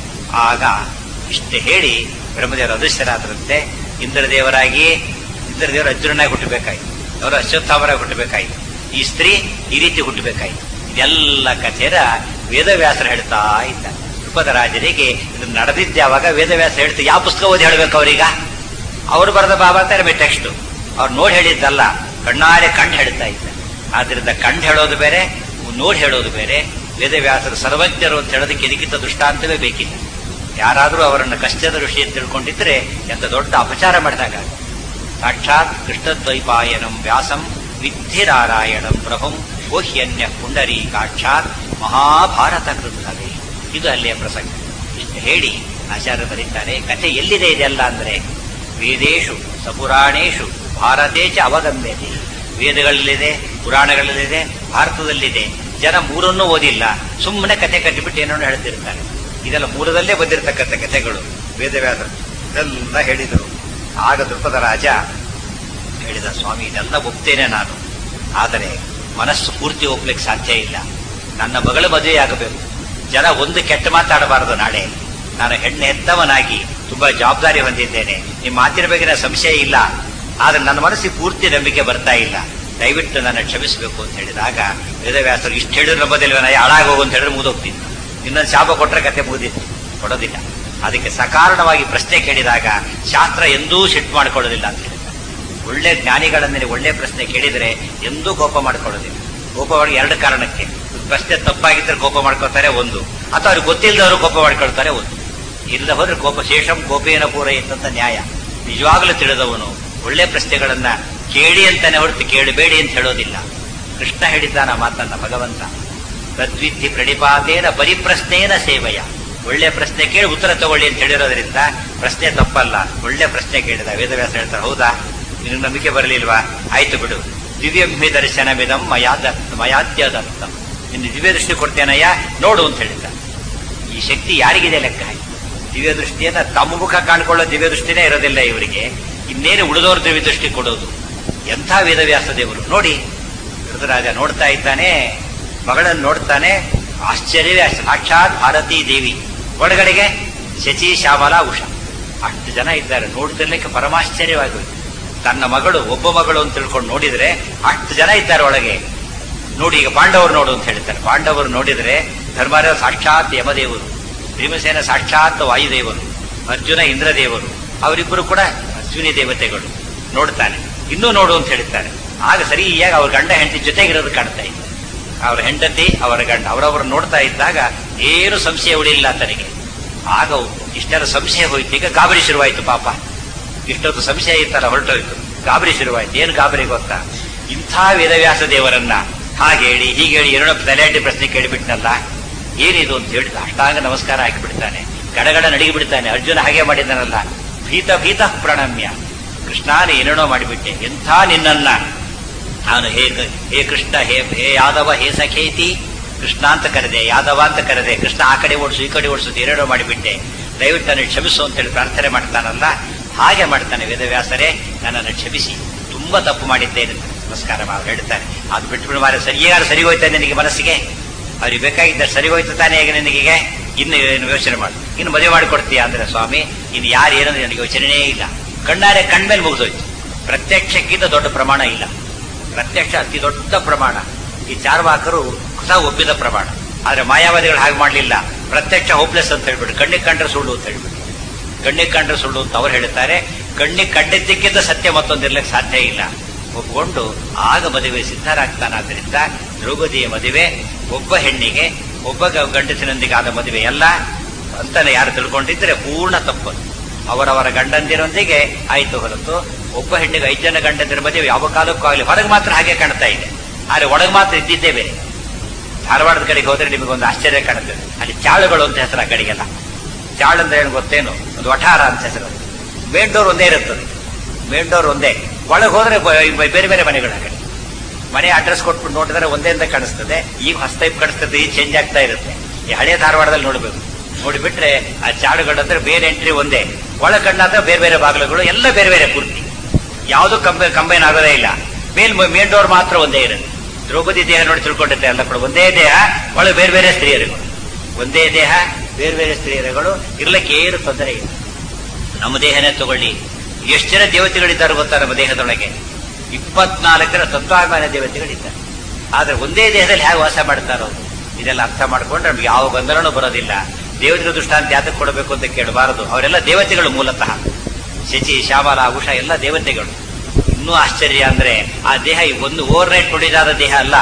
ಆಗ ಇಷ್ಟೇ ಹೇಳಿ ಬ್ರಹ್ಮದೇವರು ಅದೃಶ್ಯರಾದರಂತೆ. ಇಂದ್ರದೇವರಾಗಿ ಇಂದ್ರದೇವರು ಅರ್ಜುನನಾಗಿ ಹುಟ್ಟಬೇಕಾಯಿತು, ಅವರು ಅಶ್ವತ್ಥಾಮರಾಗಿ ಹುಟ್ಟಬೇಕಾಯಿತು, ಈ ಸ್ತ್ರೀ ಈ ರೀತಿ ಹುಟ್ಟಬೇಕಾಯಿತು. ಇದೆಲ್ಲ ಕಥೆರ ವೇದವ್ಯಾಸರು ಹೇಳ್ತಾ ಇದ್ದ. ದ್ರುಪದ ರಾಜರಿಗೆ ಇದು ನಡೆದಿದ್ದೆ. ಅವಾಗ ವೇದವ್ಯಾಸ ಹೇಳ್ತಾ ಯಾವ ಪುಸ್ತಕ ಓದಿ ಹೇಳಬೇಕು ಅವ್ರೀಗ? ಅವರು ಬರೆದ ಬಾಬಾ ಅಂತಾರೆ ಟೆಕ್ಸ್ಟ್, ಅವ್ರು ನೋಡಿ ಹೇಳಿದ್ದಲ್ಲ, ಕಣ್ಣಾರೆ ಕಂಡು ಹೇಳ್ತಾ ಇದ್ದ. ಆದ್ರಿಂದ ಕಂಡು ಹೇಳೋದು ಬೇರೆ, ನೋಡಿ ಹೇಳೋದು ಬೇರೆ. ವೇದವ್ಯಾಸರು ಸರ್ವಜ್ಞರು ಅಂತ ಹೇಳೋದಕ್ಕೆ ಇದಕ್ಕಿಂತ ದೃಷ್ಟಾಂತವೇ ಬೇಕಿಲ್ಲ. ಯಾರಾದರೂ ಅವರನ್ನು ಕಷ್ಟದ ಋಷಿ ಅಂತ ತಿಳ್ಕೊಂಡಿದ್ರೆ ಎಂತ ದೊಡ್ಡ ಅಪಚಾರ ಮಾಡಿದಾಗ. ಸಾಕ್ಷಾತ್ ಕೃಷ್ಣದ್ವೈಪಾಯನಂ ವ್ಯಾಸಂ ವಿದ್ಧಿರಾರಾಯಣಂ ಪ್ರಭುಂ ಓಹ್ಯನ್ಯ ಪುಂಡರೀಕಾಕ್ಷಾತ್ ಮಹಾಭಾರತ ಕೃತವೇ. ಇದು ಅಲ್ಲಿಯ ಪ್ರಸಂಗ. ಇಷ್ಟು ಹೇಳಿ ಆಚಾರ್ಯ ಬರೀತಾರೆ, ಕಥೆ ಎಲ್ಲಿದೆ ಇದೆಲ್ಲ ಅಂದ್ರೆ ವೇದೇಶು ಸಪುರಾಣೇಶು ಭಾರತೇ ಚ ಅವಗಮ್ಯತೆ. ವೇದಗಳಲ್ಲಿದೆ, ಪುರಾಣಗಳಲ್ಲಿದೆ, ಭಾರತದಲ್ಲಿದೆ. ಜನ ಮೂರನ್ನೂ ಓದಿಲ್ಲ, ಸುಮ್ಮನೆ ಕಥೆ ಕಟ್ಟಿಬಿಟ್ಟು ಏನೋ ಹೇಳ್ತಿರ್ತಾರೆ. ಇದೆಲ್ಲ ಮೂಲದಲ್ಲೇ ಬಂದಿರತಕ್ಕಂಥ ಕಥೆಗಳು. ವೇದವ್ಯಾಸರು ಇದೆಲ್ಲ ಹೇಳಿದರು. ಆಗ ದ್ರುಪದ ರಾಜ ಹೇಳಿದ, ಸ್ವಾಮಿ ಇದೆಲ್ಲ ಒಪ್ತೇನೆ ನಾನು, ಆದರೆ ಮನಸ್ಸು ಪೂರ್ತಿ ಒಪ್ಲಿಕ್ಕೆ ಸಾಧ್ಯ ಇಲ್ಲ. ನನ್ನ ಮಗಳ ಮದುವೆಯಾಗಬೇಕು. ಜನ ಒಂದು ಕೆಟ್ಟ ಮಾತಾಡಬಾರದು. ನಾಳೆ ನಾನು ಹೆಣ್ಣು ಹೆತ್ತವನಾಗಿ ತುಂಬಾ ಜವಾಬ್ದಾರಿ ಹೊಂದಿದ್ದೇನೆ. ನಿಮ್ಮ ಮಾತಿನ ಬಗ್ಗೆ ಸಂಶಯ ಇಲ್ಲ, ಆದ್ರೆ ನನ್ನ ಮನಸ್ಸಿಗೆ ಪೂರ್ತಿ ನಂಬಿಕೆ ಬರ್ತಾ ಇಲ್ಲ. ದಯವಿಟ್ಟು ನನ್ನ ಕ್ಷಮಿಸಬೇಕು ಅಂತ ಹೇಳಿದಾಗ ವೇದವ್ಯಾಸರು ಇಷ್ಟು ಹೇಳಿದ್ರು ನಂಬೋದಿಲ್ವ, ನಾ ಹಾಳಾಗೋಗು ಅಂತ ಹೇಳಿದ್ರೆ ಮುಗಿದೋಗ್ತೀನಿ. ಇನ್ನೊಂದು ಶಾಪ ಕೊಟ್ಟರೆ ಕತೆ ಮುಗಿದಿತ್ತು, ಕೊಡೋದಿಲ್ಲ. ಅದಕ್ಕೆ ಸಕಾರಣವಾಗಿ ಪ್ರಶ್ನೆ ಕೇಳಿದಾಗ ಶಾಸ್ತ್ರ ಎಂದೂ ಸಿಟ್ಟು ಮಾಡ್ಕೊಳ್ಳೋದಿಲ್ಲ ಅಂತ ಹೇಳಿದ್ದಾರೆ. ಒಳ್ಳೆ ಜ್ಞಾನಿಗಳನ್ನೇ ಒಳ್ಳೆ ಪ್ರಶ್ನೆ ಕೇಳಿದರೆ ಎಂದೂ ಕೋಪ ಮಾಡ್ಕೊಳ್ಳೋದಿಲ್ಲ. ಕೋಪ ಮಾಡಿ ಎರಡು ಕಾರಣಕ್ಕೆ, ಪ್ರಶ್ನೆ ತಪ್ಪಾಗಿದ್ದರೆ ಕೋಪ ಮಾಡ್ಕೊಳ್ತಾರೆ ಒಂದು, ಅಥವಾ ಅವ್ರಿಗೆ ಗೊತ್ತಿಲ್ಲದವರು ಕೋಪ ಮಾಡ್ಕೊಳ್ತಾರೆ ಒಂದು. ಇಲ್ಲ ಹೋದ್ರೆ ಕೋಪ ಶೇಷಂ ಕೋಪೇನ ಪೂರೈತಂತ ನ್ಯಾಯ. ನಿಜವಾಗಲೂ ತಿಳಿದವನು ಒಳ್ಳೆ ಪ್ರಶ್ನೆಗಳನ್ನ ಕೇಳಿ ಅಂತಾನೆ ಹೊರತು ಕೇಳಬೇಡಿ ಅಂತ ಹೇಳೋದಿಲ್ಲ. ಕೃಷ್ಣ ಹೇಳಿದ್ದಾನ ಮಾತನ್ನ ಭಗವಂತ, ತದ್ವಿಧಿ ಪ್ರಣಿಪಾತೇನ ಪರಿಪ್ರಶ್ನೇನ ಸೇವೆಯ. ಒಳ್ಳೆ ಪ್ರಶ್ನೆ ಕೇಳಿ ಉತ್ತರ ತಗೊಳ್ಳಿ ಅಂತ ಹೇಳಿರೋದ್ರಿಂದ ಪ್ರಶ್ನೆ ತಪ್ಪಲ್ಲ, ಒಳ್ಳೆ ಪ್ರಶ್ನೆ ಕೇಳಿದ. ವೇದವ್ಯಾಸ ಹೇಳ್ತಾರೆ, ಹೌದಾ ನಿನಗೆ ನಂಬಿಕೆ ಬರಲಿಲ್ವಾ? ಆಯ್ತು ಬಿಡು, ದಿವ್ಯಂಹಿ ದರ್ಶನಮಿದಂ ಮಯಾ ಮಯಾದ್ಯ ದತ್ತಂ, ನಿನ್ನ ದಿವ್ಯ ದೃಷ್ಟಿ ಕೊಡ್ತೇನಯ್ಯ ನೋಡು ಅಂತ ಹೇಳಿದ್ದ. ಈ ಶಕ್ತಿ ಯಾರಿಗಿದೆ ಲೆಕ್ಕ ಹಾಕಿ? ದಿವ್ಯ ದೃಷ್ಟಿಯನ್ನ ತಮ್ಮ ಮುಖ ಕಾಣ್ಕೊಳ್ಳೋ ದಿವ್ಯ ದೃಷ್ಟಿನೇ ಇರೋದಿಲ್ಲ ಇವರಿಗೆ, ಇನ್ನೇನು ಉಳಿದವ್ರ ದಿವ್ಯ ದೃಷ್ಟಿ ಕೊಡೋದು. ಎಂಥ ವೇದವ್ಯಾಸ ದೇವರು ನೋಡಿ. ಋತುರಾಜ ನೋಡ್ತಾ ಇದ್ದಾನೆ, ಮಗಳನ್ನು ನೋಡ್ತಾನೆ, ಆಶ್ಚರ್ಯವೇ ಸಾಕ್ಷಾತ್ ಭಾರತೀ ದೇವಿ, ಒಳಗಡೆಗೆ ಶಚಿ ಶ್ಯಾಮಲಾ ಉಷಾ, ಅಷ್ಟು ಜನ ಇದ್ದಾರೆ. ನೋಡ್ತಿರ್ಲಿಕ್ಕೆ ಪರಮಾಶ್ಚರ್ಯವಾಗಿ ತನ್ನ ಮಗಳು ಒಬ್ಬ ಮಗಳು ಅಂತ ತಿಳ್ಕೊಂಡು ನೋಡಿದ್ರೆ ಅಷ್ಟು ಜನ ಇದ್ದಾರೆ ಒಳಗೆ. ನೋಡಿ ಈಗ ಪಾಂಡವರು ನೋಡು ಅಂತ ಹೇಳ್ತಾರೆ. ಪಾಂಡವರು ನೋಡಿದ್ರೆ ಧರ್ಮರಾಜ ಸಾಕ್ಷಾತ್ ಯಮದೇವರು, ಭೀಮಸೇನ ಸಾಕ್ಷಾತ್ ವಾಯುದೇವರು, ಅರ್ಜುನ ಇಂದ್ರದೇವರು, ಅವರಿಬ್ಬರು ಕೂಡ ಅಶ್ವಿನಿ ದೇವತೆಗಳು. ನೋಡ್ತಾನೆ, ಇನ್ನೂ ನೋಡು ಅಂತ ಹೇಳ್ತಾರೆ. ಆಗ ಸರಿಯಾಗಿ ಅವ್ರ ಗಂಡ ಹೆಂಡತಿ ಜೊತೆಗಿರೋದು ಕಾಣ್ತಾ ಇದೆ. ಅವರ ಹೆಂಡತಿ ಅವರ ಗಂಡ ಅವರವರು ನೋಡ್ತಾ ಇದ್ದಾಗ ಏನು ಸಂಶಯ ಉಳಿಲ್ಲ ತನಗೆ. ಆಗ ಇಷ್ಟೆಲ್ಲ ಸಂಶಯ ಹೋಯ್ತು. ಈಗ ಗಾಬರಿ ಶುರುವಾಯ್ತು. ಪಾಪ ಇಷ್ಟೊಂದು ಸಂಶಯ ಇತ್ತಲ್ಲ ಹೊರಟೋಯ್ತು. ಗಾಬರಿ ಶುರುವಾಯ್ತು. ಏನು ಗಾಬರಿ ಗೊತ್ತಾ? ಇಂಥ ವೇದವ್ಯಾಸ ದೇವರನ್ನ ಹಾಗೆ ಹೇಳಿ ಹೀಗೆ ಹೇಳಿ ಏನೋ ತಲೆಯಡ್ಡಿ ಪ್ರಶ್ನೆ ಕೇಳಿಬಿಟ್ನಲ್ಲ, ಏನಿದು ಅಂತ ಹೇಳಿದ ಅಷ್ಟಾಂಗ ನಮಸ್ಕಾರ ಹಾಕಿಬಿಡ್ತಾನೆ. ಗಡಗಡ ನಡಿಗೆ ಬಿಡ್ತಾನೆ. ಅರ್ಜುನ ಹಾಗೆ ಮಾಡಿದ್ದಾನಲ್ಲ, ಭೀತ ಭೀತ ಪ್ರಣಮ್ಯ. ಕೃಷ್ಣಾನ ಏನೇನೋ ಮಾಡಿಬಿಟ್ಟೆ, ಎಂಥ ನಿನ್ನನ್ನ ನಾನು ಹೇ ಹೇ ಕೃಷ್ಣ, ಹೇ ಹೇ ಯಾದವ, ಹೇ ಸಖೇತಿ. ಕೃಷ್ಣ ಅಂತ ಕರೆದೆ, ಯಾದವ ಅಂತ ಕರೆದೆ, ಕೃಷ್ಣ ಆ ಕಡೆ ಓಡಿಸು ಈ ಕಡೆ ಓಡಿಸು ಏನೇನೋ ಮಾಡಿಬಿಟ್ಟೆ, ದಯವಿಟ್ಟು ನನ್ನ ಕ್ಷಮಿಸು ಅಂತೇಳಿ ಪ್ರಾರ್ಥನೆ ಮಾಡ್ತಾನಲ್ಲ, ಹಾಗೆ ಮಾಡ್ತಾನೆ. ವೇದವ್ಯಾಸರೇ ನನ್ನನ್ನು ಕ್ಷಮಿಸಿ, ತುಂಬಾ ತಪ್ಪು ಮಾಡಿದ್ದೇನೆ ನಮಸ್ಕಾರ ಮಾಡಿ ಹೇಳ್ತಾನೆ. ಅದು ಬಿಟ್ಟು ಬಿಡು ಮಾರ, ಸರಿಯಾಗಿ ಸರಿ ಹೋಯ್ತಾ ನಿನಗೆ ಮನಸ್ಸಿಗೆ? ಅವ್ರಿಗೆ ಬೇಕಾಗಿದ್ದ ಸರಿ ಹೋಯ್ತು ತಾನೇ ಈಗ ನಿನಗೆ? ಇನ್ನು ಏನು ಯೋಚನೆ ಮಾಡು, ಇನ್ನು ಮದುವೆ ಮಾಡಿಕೊಡ್ತೀಯ ಅಂದ್ರೆ ಸ್ವಾಮಿ ಇನ್ನು ಯಾರು ಏನಂದ್ರೆ ನನಗೆ ಯೋಚನೆನೇ ಇಲ್ಲ. ಕಣ್ಣಾರೆ ಕಣ್ಮೇಲೆ ಮುಗಿದೋಯ್ತು. ಪ್ರತ್ಯಕ್ಷಕ್ಕಿಂತ ದೊಡ್ಡ ಪ್ರಮಾಣ ಇಲ್ಲ. ಪ್ರತ್ಯಕ್ಷ ಅತಿ ದೊಡ್ಡ ಪ್ರಮಾಣ. ಈ ಚಾರ್ವಾಕರು ಹೊಸ ಒಪ್ಪಿದ ಪ್ರಮಾಣ. ಆದ್ರೆ ಮಾಯಾವಾದಿಗಳು ಹಾಗೆ ಮಾಡಲಿಲ್ಲ. ಪ್ರತ್ಯಕ್ಷ ಹೋಪ್ಲೆಸ್ ಅಂತ ಹೇಳ್ಬಿಟ್ಟು, ಕಣ್ಣಿಗೆ ಕಂಡ್ರೆ ಸುಳ್ಳು ಅಂತ ಹೇಳ್ಬಿಟ್ಟು, ಕಣ್ಣಿಗೆ ಕಂಡ್ರೆ ಸುಳ್ಳು ಅಂತ ಅವ್ರು ಹೇಳ್ತಾರೆ. ಕಣ್ಣಿಗೆ ಕಂಡಿದ್ದಕ್ಕಿಂತ ಸತ್ಯ ಮತ್ತೊಂದಿರ್ಲಿಕ್ಕೆ ಸಾಧ್ಯ ಇಲ್ಲ. ಒಪ್ಕೊಂಡು ಆಗ ಮದುವೆ ಸಿದ್ಧರಾಗ್ತಾನಾದ್ರಿಂದ ದ್ರೌಪದಿಯ ಮದುವೆ ಒಬ್ಬ ಹೆಣ್ಣಿಗೆ ಒಬ್ಬ ಗಂಡಸಿನೊಂದಿಗೆ ಆದ ಮದುವೆ ಎಲ್ಲ ಅಂತಾನೆ ಯಾರು ತಿಳ್ಕೊಂಡಿದ್ರೆ ಪೂರ್ಣ ತಪ್ಪು. ಅವರವರ ಗಂಡಂದಿರೊಂದಿಗೆ ಆಯ್ತು ಹೊರತು ಒಬ್ಬ ಹೆಣ್ಣಿಗೆ ಐದು ಜನ ಗಂಡಂದಿರ ಮದುವೆ ಯಾವ ಕಾಲಕ್ಕೂ ಆಗಲಿ. ಹೊರಗೆ ಮಾತ್ರ ಹಾಗೆ ಕಾಣ್ತಾ ಇದೆ, ಆದ್ರೆ ಒಳಗೆ ಮಾತ್ರ ಇದ್ದಿದ್ದೇ ಬೇರೆ. ಧಾರವಾಡದ ಕಡೆಗೆ ಹೋದ್ರೆ ನಿಮಗೊಂದು ಆಶ್ಚರ್ಯ ಕಾಣುತ್ತದೆ. ಅಲ್ಲಿ ಚಾಳುಗಳು ಅಂತ ಹೆಸರು. ಆ ಕಡೆಗೆಲ್ಲ ಚಾಳು ಅಂದ್ರೆ ಏನು ಗೊತ್ತೇನು? ಒಂದು ವಠಾರ ಅಂತ ಹೆಸರು. ಮೇನ್ ಡೋರ್ ಒಂದೇ ಇರುತ್ತದೆ, ಮೇನ್ ಡೋರ್ ಒಂದೇ. ಒಳಗೆ ಹೋದ್ರೆ ಬೇರೆ ಬೇರೆ ಮನೆಗಳು. ಹಾಗೆ ಮನೆ ಅಡ್ರೆಸ್ ಕೊಟ್ಬಿಟ್ಟು ನೋಡಿದ್ರೆ ಒಂದೇ ಅಂತ ಕಾಣಿಸ್ತದೆ. ಈಗ ಹೊಸ ಟೈಪ್ ಕಾಣಿಸ್ತದೆ, ಈಗ ಚೇಂಜ್ ಆಗ್ತಾ ಇರುತ್ತೆ. ಈ ಹಳೆ ಧಾರವಾಡದಲ್ಲಿ ನೋಡ್ಬೇಕು. ನೋಡಿಬಿಟ್ರೆ ಆ ಚಾಡುಗಳಂದ್ರೆ ಬೇರೆ ಎಂಟ್ರಿ ಒಂದೇ, ಒಳ ಕಣ್ಣಾದ್ರೆ ಬೇರೆ ಬೇರೆ ಬಾಗಿಲುಗಳು ಎಲ್ಲ ಬೇರೆ ಬೇರೆ ಪೂರ್ತಿ. ಯಾವುದು ಕಂಬೈ ಕಂಬೈನ್ ಆಗೋದೇ ಇಲ್ಲ. ಮೇಲ್ ಮೇನ್ ಡೋರ್ ಮಾತ್ರ ಒಂದೇ ಇರುತ್ತೆ. ದ್ರೌಪದಿ ದೇಹ ನೋಡಿ ತಿಳ್ಕೊಂಡಿರ್ತಾರೆ ಎಲ್ಲ ಕೂಡ ಒಂದೇ ದೇಹ, ಒಳಗೆ ಬೇರೆ ಬೇರೆ ಸ್ತ್ರೀಯರುಗಳು. ಒಂದೇ ದೇಹ ಬೇರೆ ಬೇರೆ ಸ್ತ್ರೀಯರುಗಳು ಇರ್ಲಿಕ್ಕೆ ಏನು ತೊಂದರೆ ಇಲ್ಲ. ನಮ್ಮ ದೇಹನೇ ತಗೊಳ್ಳಿ, ಎಷ್ಟು ಜನ ದೇವತೆಗಳಿದ್ದಾರೆ ಗೊತ್ತಾ ನಮ್ಮ ದೇಹದೊಳಗೆ? ಇಪ್ಪತ್ನಾಲ್ಕು ಜನ ತತ್ವಾಭಿಮಾನ ದೇವತೆಗಳಿದ್ದಾರೆ. ಆದ್ರೆ ಒಂದೇ ದೇಹದಲ್ಲಿ ಹೇಗೆ ವಾಸ ಮಾಡ್ತಾರೋ ಇದೆಲ್ಲ ಅರ್ಥ ಮಾಡ್ಕೊಂಡ್ರೆ ನಮ್ಗೆ ಯಾವ ಗೊಂದಲನೂ ಬರೋದಿಲ್ಲ. ದೇವತೆಗಳ ದೃಷ್ಟಾಂತ ಯಾತಕ್ಕೆ ಕೊಡಬೇಕು ಅಂತ ಕೇಳಬಾರದು. ಅವರೆಲ್ಲ ದೇವತೆಗಳು ಮೂಲತಃ. ಶಚಿ, ಶ್ಯಾಮಲ, ಉಷಾ ಎಲ್ಲ ದೇವತೆಗಳು. ಇನ್ನೂ ಆಶ್ಚರ್ಯ ಅಂದ್ರೆ ಆ ದೇಹ ಒಂದು ಓವರ್ ನೈಟ್ ಹೊಡಿದಾದ ದೇಹ ಅಲ್ಲ,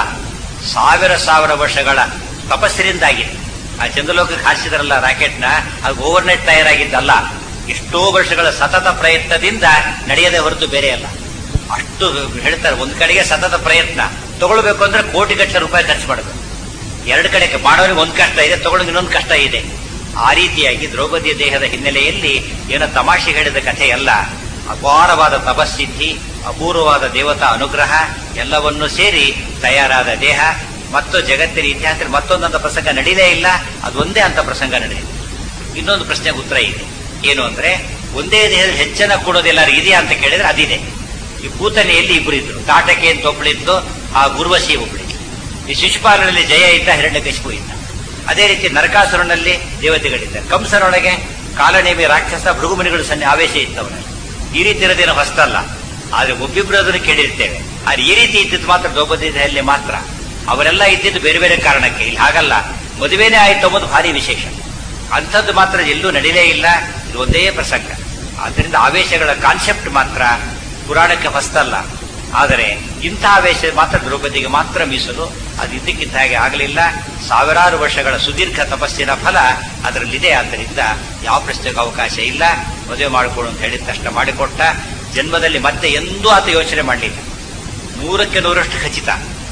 ಸಾವಿರ ಸಾವಿರ ವರ್ಷಗಳ ತಪಸ್ಸಿನಿಂದಾಗಿದೆ. ಆ ಚಂದ್ರಲೋಕಕ್ಕೆ ಹಾರಿಸಿದ್ರಲ್ಲ ರಾಕೆಟ್ನ, ಅದು ಓವರ್ ನೈಟ್ ತಯಾರಾಗಿದ್ದಲ್ಲ. ಎಷ್ಟೋ ವರ್ಷಗಳ ಸತತ ಪ್ರಯತ್ನದಿಂದ ನಡೆಯದೆ ಹೊರತು ಬೇರೆ ಅಲ್ಲ. ಅಷ್ಟು ಹೇಳ್ತಾರೆ. ಒಂದ್ ಕಡೆಗೆ ಸತತ ಪ್ರಯತ್ನ ತಗೊಳ್ಬೇಕು ಅಂದ್ರೆ ಕೋಟಿ ಗಟ್ಟಲೆ ರೂಪಾಯಿ ಖರ್ಚು ಮಾಡಬೇಕು. ಎರಡು ಕಡೆ ಮಾಡೋರಿಗೆ ಒಂದ್ ಕಷ್ಟ ಇದೆ, ತಗೊಳ್ಳೋಕೆ ಇನ್ನೊಂದು ಕಷ್ಟ ಇದೆ. ಆ ರೀತಿಯಾಗಿ ದ್ರೌಪದಿಯ ದೇಹದ ಹಿನ್ನೆಲೆಯಲ್ಲಿ ಏನೋ ತಮಾಷೆ ಹೇಳಿದ ಕಥೆ ಅಲ್ಲ. ಅಪಾರವಾದ ತಪಸ್ಸಿದ್ಧಿ, ಅಪೂರ್ವವಾದ ದೇವತಾ ಅನುಗ್ರಹ ಎಲ್ಲವನ್ನೂ ಸೇರಿ ತಯಾರಾದ ದೇಹ. ಮತ್ತು ಜಗತ್ತಿನ ಇತಿಹಾಸದಲ್ಲಿ ಮತ್ತೊಂದಂತ ಪ್ರಸಂಗ ನಡೀಲೇ ಇಲ್ಲ, ಅದೊಂದೇ ಅಂತ ಪ್ರಸಂಗ ನಡೆದಿದೆ. ಇನ್ನೊಂದು ಪ್ರಶ್ನೆಗೆ ಉತ್ತರ ಇದೆ. ಏನು ಅಂದ್ರೆ ಒಂದೇ ದೇಹದಲ್ಲಿ ಹೆಚ್ಚನ ಕೊಡೋದೆಲ್ಲರೂ ಇದೆಯಾ ಅಂತ ಕೇಳಿದ್ರೆ ಅದಿದೆ. ಈ ಭೂತನೆಯಲ್ಲಿ ಇಬ್ರು ಇದ್ರು. ತಾಟಕೆ ಅಂತ ಒಬ್ಬಳಿದ್ದು, ಆ ಗುರ್ವಶಿ ಒಬ್ಬಳಿದ್ದು. ಈ ಶಿಶುಪಾಲನಲ್ಲಿ ಜಯ ಇದ್ದ, ಹಿರಣ್ಯಕಶಿಪು ಇದ್ದ. ಅದೇ ರೀತಿ ನರಕಾಸುರನಲ್ಲಿ ದೇವತೆಗಳಿದ್ದಾರೆ. ಕಂಸನೊಳಗೆ ಕಾಲನೇಮಿ ರಾಕ್ಷಸ ಭೃಗುಮುನಿಗಳು ಸನ್ನೆ ಆವೇಶ ಇತ್ತವನಲ್ಲಿ. ಈ ರೀತಿ ಇರೋದೇನೋ ಹೊಸ್ತಲ್ಲ. ಆದ್ರೆ ಒಬ್ಬಿಬ್ರು ಅದನ್ನು ಕೇಳಿರ್ತೇವೆ. ಆದ್ರೆ ಈ ರೀತಿ ಇದ್ದಿದ್ದು ಮಾತ್ರ ದ್ರೌಪದಿಯಲ್ಲಿ ಮಾತ್ರ. ಅವರೆಲ್ಲ ಇದ್ದಿದ್ದು ಬೇರೆ ಬೇರೆ ಕಾರಣಕ್ಕೆ. ಇಲ್ಲಿ ಹಾಗಲ್ಲ, ಮದುವೆನೇ ಆಯ್ತು ಅನ್ನೋದು ಭಾರಿ ವಿಶೇಷ. ಅಂಥದ್ದು ಮಾತ್ರ ಎಲ್ಲೂ ನಡೀಲೇ ಇಲ್ಲ. ಇದು ಒಂದೇ ಪ್ರಸಂಗ. ಆದ್ರಿಂದ ಆವೇಶಗಳ ಕಾನ್ಸೆಪ್ಟ್ ಮಾತ್ರ ಪುರಾಣಕ್ಕೆ ಹೊಸ್ತಲ್ಲ. ಆದರೆ ಇಂಥ ಆವೇಶ ಮಾತ್ರ ದ್ರೌಪದಿಗೆ ಮಾತ್ರ ಮೀಸಲು. ಅದು ಇದ್ದಕ್ಕಿದ್ದ ಹಾಗೆ ಆಗಲಿಲ್ಲ. ಸಾವಿರಾರು ವರ್ಷಗಳ ಸುದೀರ್ಘ ತಪಸ್ಸಿನ ಫಲ ಅದರಲ್ಲಿದೆ. ಆದ್ದರಿಂದ ಯಾವ ಪ್ರಶ್ನೆಗೆ ಅವಕಾಶ ಇಲ್ಲ. ಮದುವೆ ಮಾಡಿಕೊಡು ಅಂತ ಹೇಳಿದ ತಕ್ಷಣ ಮಾಡಿಕೊಟ್ಟ. ಜನ್ಮದಲ್ಲಿ ಮತ್ತೆ ಎಂದೂ ಆತ ಯೋಚನೆ ಮಾಡಲಿಲ್ಲ. ನೂರಕ್ಕೆ ನೂರಷ್ಟು ಖಚಿತ.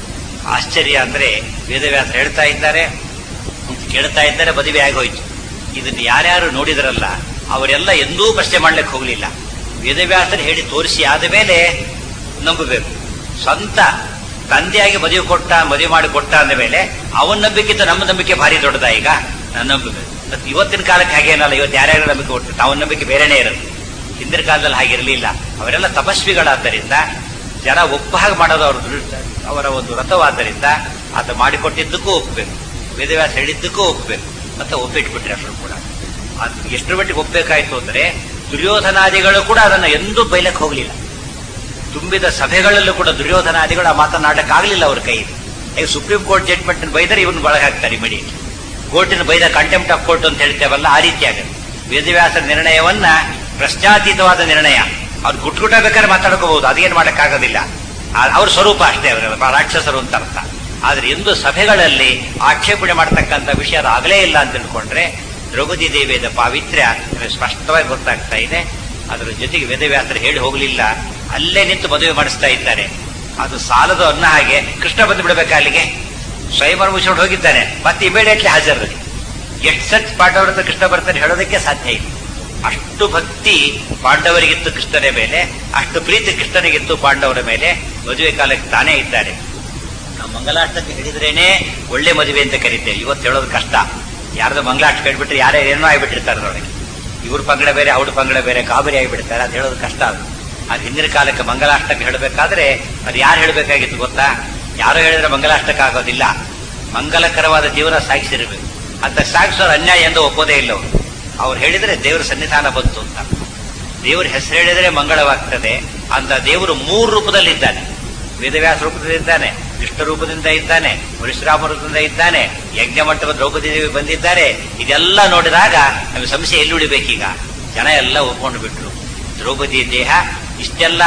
ಆಶ್ಚರ್ಯ ಅಂದ್ರೆ ವೇದವ್ಯಾಸರು ಹೇಳ್ತಾ ಇದ್ದಾರೆ, ಕೇಳ್ತಾ ಇದ್ದಾರೆ, ಮದುವೆ ಆಗೋಯ್ತು. ಇದನ್ನು ಯಾರ್ಯಾರು ನೋಡಿದ್ರಲ್ಲ ಅವರೆಲ್ಲ ಎಂದೂ ಪ್ರಶ್ನೆ ಮಾಡ್ಲಿಕ್ಕೆ ಹೋಗ್ಲಿಲ್ಲ. ವೇದವ್ಯಾಸರು ಹೇಳಿ ತೋರಿಸಿ ಆದ ಮೇಲೆ ನಂಬಬೇಕು. ಸ್ವಂತ ತಂದೆಯಾಗಿ ಮದುವೆ ಕೊಟ್ಟ, ಮದುವೆ ಮಾಡಿ ಕೊಟ್ಟ ಅಂದ ಮೇಲೆ ಅವನ ನಂಬಿಕೆಗಿಂತ ನಮ್ಮ ನಂಬಿಕೆ ಭಾರಿ ದೊಡ್ಡದ. ಈಗ ನನ್ನ ನಂಬಿಕೆ ಇವತ್ತಿನ ಕಾಲಕ್ಕೆ ಹಾಗೇನಲ್ಲ. ಇವತ್ತು ಯಾರ್ಯಾರು ನಂಬಿಕೆ ಕೊಟ್ಟು ಅವನ ನಂಬಿಕೆ ಬೇರೆನೇ ಇರುತ್ತೆ. ಹಿಂದಿನ ಕಾಲದಲ್ಲಿ ಹಾಗಿರಲಿಲ್ಲ. ಅವರೆಲ್ಲ ತಪಸ್ವಿಗಳಾದ್ದರಿಂದ ಜನ ಒಪ್ಪ ಹಾಗೆ ಮಾಡೋದು ಅವ್ರ ಅವರ ಒಂದು ವ್ರತವಾದ್ದರಿಂದ ಆತ ಮಾಡಿಕೊಟ್ಟಿದ್ದಕ್ಕೂ ಒಪ್ಪಬೇಕು, ವೇದವ್ಯಾಸ ಹೇಳಿದ್ದಕ್ಕೂ ಒಪ್ಪಬೇಕು. ಮತ್ತೆ ಒಪ್ಪಿಟ್ಬಿಟ್ರೆ ಅಷ್ಟರು ಕೂಡ. ಅದು ಎಷ್ಟರ ಮಟ್ಟಿಗೆ ಒಪ್ಪಬೇಕಾಯ್ತು ಅಂದ್ರೆ ದುರ್ಯೋಧನಾದಿಗಳು ಕೂಡ ಅದನ್ನ ಎಂದೂ ಬೈಲಕ್ಕೆ ಹೋಗ್ಲಿಲ್ಲ. ತುಂಬಿದ ಸಭೆಗಳಲ್ಲೂ ಕೂಡ ದುರ್ಯೋಧನಾದಿಗಳು ಆ ಮಾತನಾಡಕ್ಕಾಗಲಿಲ್ಲ ಅವ್ರ ಕೈಯಲ್ಲಿ. ಈಗ ಸುಪ್ರೀಂ ಕೋರ್ಟ್ ಜಡ್ಜ್ಮೆಂಟ್ ಬೈದರೆ ಇವನು ಒಳಗಾಗ್ತಾರೆ ಇಮಿಡಿಯೇಟ್. ಕೋರ್ಟಿನ ಬೈದ ಕಂಟೆಂಪ್ಟ್ ಆಫ್ ಕೋರ್ಟ್ ಅಂತ ಹೇಳ್ತೇವಲ್ಲ, ಆ ರೀತಿ ಆಗುತ್ತೆ. ವೇದವ್ಯಾಸರ ನಿರ್ಣಯವನ್ನ ಪ್ರಶ್ನಾತೀತವಾದ ನಿರ್ಣಯ. ಅವ್ರು ಗುಟ್ಗುಟ ಬೇಕಾದ್ರೆ ಮಾತಾಡ್ಕೋಬಹುದು, ಅದೇನು ಮಾಡಕ್ಕಾಗೋದಿಲ್ಲ. ಅವ್ರ ಸ್ವರೂಪ ಅಷ್ಟೇ, ಅವರ ರಾಕ್ಷಸರು ಅಂತ ಅರ್ಥ. ಆದ್ರೆ ಎಂದು ಸಭೆಗಳಲ್ಲಿ ಆಕ್ಷೇಪಣೆ ಮಾಡತಕ್ಕಂಥ ವಿಷಯ ಅದು ಆಗಲೇ ಇಲ್ಲ ಅಂತ ತಿಳ್ಕೊಂಡ್ರೆ ದ್ರೌಪದಿ ದೇವಿಯ ಪಾವಿತ್ರ್ಯ ಸ್ಪಷ್ಟವಾಗಿ ಗೊತ್ತಾಗ್ತಾ ಇದೆ. ಅದರ ಜೊತೆಗೆ ವೇದವ್ಯಾಸರು ಹೇಳಿ ಹೋಗಲಿಲ್ಲ, ಅಲ್ಲೇ ನಿಂತು ಮದುವೆ ಮಾಡಿಸ್ತಾ ಇದ್ದಾರೆ. ಅದು ಸಾಲದು ಅನ್ನೋ ಹಾಗೆ ಕೃಷ್ಣ ಬಂದು ಬಿಡಬೇಕಾ ಅಲ್ಲಿಗೆ? ಸ್ವಯಂವರ ಮುಚ್ಚಿಕೊಂಡು ಹೋಗಿದ್ದಾನೆ, ಮತ್ತೆ ಇಮಿಡಿಯೇಟ್ಲಿ ಹಾಜರಲ್ಲಿ. ಎಷ್ಟು ಸತ್ ಪಾಂಡವರ ಕೃಷ್ಣ ಬರ್ತಾನೆ ಹೇಳೋದಕ್ಕೆ ಸಾಧ್ಯ ಇಲ್ಲ. ಅಷ್ಟು ಭಕ್ತಿ ಪಾಂಡವರಿಗಿತ್ತು ಕೃಷ್ಣನ ಮೇಲೆ, ಅಷ್ಟು ಪ್ರೀತಿ ಕೃಷ್ಣನಿಗಿತ್ತು ಪಾಂಡವರ ಮೇಲೆ. ಮದುವೆ ಕಾಲಕ್ಕೆ ತಾನೇ ಇದ್ದಾರೆ. ನಾವು ಮಂಗಲಾಷ್ಟಕ್ಕೆ ಹೇಳಿದ್ರೇನೆ ಒಳ್ಳೆ ಮದುವೆ ಅಂತ ಕರೀತೇವೆ. ಇವತ್ತು ಹೇಳೋದು ಕಷ್ಟ. ಯಾರ್ದು ಮಂಗಲಾಷ್ಟ ಕೇಳ್ಬಿಟ್ರೆ ಯಾರೇ ಏನೋ ಆಗಿಬಿಟ್ಟಿರ್ತಾರೆ ನೋಡಿ. ಇವ್ರ ಪಂಗಡ ಬೇರೆ, ಅವ್ರ ಪಂಗಡ ಬೇರೆ, ಕಾಬರಿ ಆಗಿಬಿಡ್ತಾರೆ. ಅದು ಹೇಳೋದು ಕಷ್ಟ. ಅದು ಅದು ಹಿಂದಿನ ಕಾಲಕ್ಕೆ ಮಂಗಲಾಷ್ಟಕ್ಕೆ ಹೇಳಬೇಕಾದ್ರೆ ಅದು ಯಾರು ಹೇಳಬೇಕಾಗಿತ್ತು ಗೊತ್ತಾ? ಯಾರೋ ಹೇಳಿದ್ರೆ ಮಂಗಲಾಷ್ಟಕ್ಕೆ ಆಗೋದಿಲ್ಲ. ಮಂಗಲಕರವಾದ ಜೀವನ ಸಾಗಿಸಿರ್ಬೇಕು. ಅಂತ ಸಾಗಿಸೋರು ಅನ್ಯಾಯ ಎಂದು ಒಪ್ಪೋದೇ ಇಲ್ಲ ಅವರು. ಅವ್ರು ಹೇಳಿದ್ರೆ ದೇವರ ಸನ್ನಿಧಾನ ಬಂತು ಅಂತ. ದೇವರ ಹೆಸರು ಹೇಳಿದರೆ ಮಂಗಳವಾಗ್ತದೆ ಅಂತ ದೇವರು ಮೂರು ರೂಪದಲ್ಲಿ ಇದ್ದಾನೆ. ವೇದವ್ಯಾಸ ರೂಪದಿಂದ ಇದ್ದಾನೆ, ವಿಷ್ಣು ರೂಪದಿಂದ ಇದ್ದಾನೆ, ಪರಶುರಾಮ ರೂಪದಿಂದ ಇದ್ದಾನೆ, ಯಜ್ಞ ಮಂಟಪ ದ್ರೌಪದಿ ದೇವಿ ಬಂದಿದ್ದಾರೆ. ಇದೆಲ್ಲ ನೋಡಿದಾಗ ನಮಗೆ ಸಂಶಯ ಎಲ್ಲಿ ಉಳಿಬೇಕೀಗ? ಜನ ಎಲ್ಲ ಒಪ್ಕೊಂಡು ಬಿಟ್ರು. ದ್ರೌಪದಿ ದೇಹ ಇಷ್ಟೆಲ್ಲ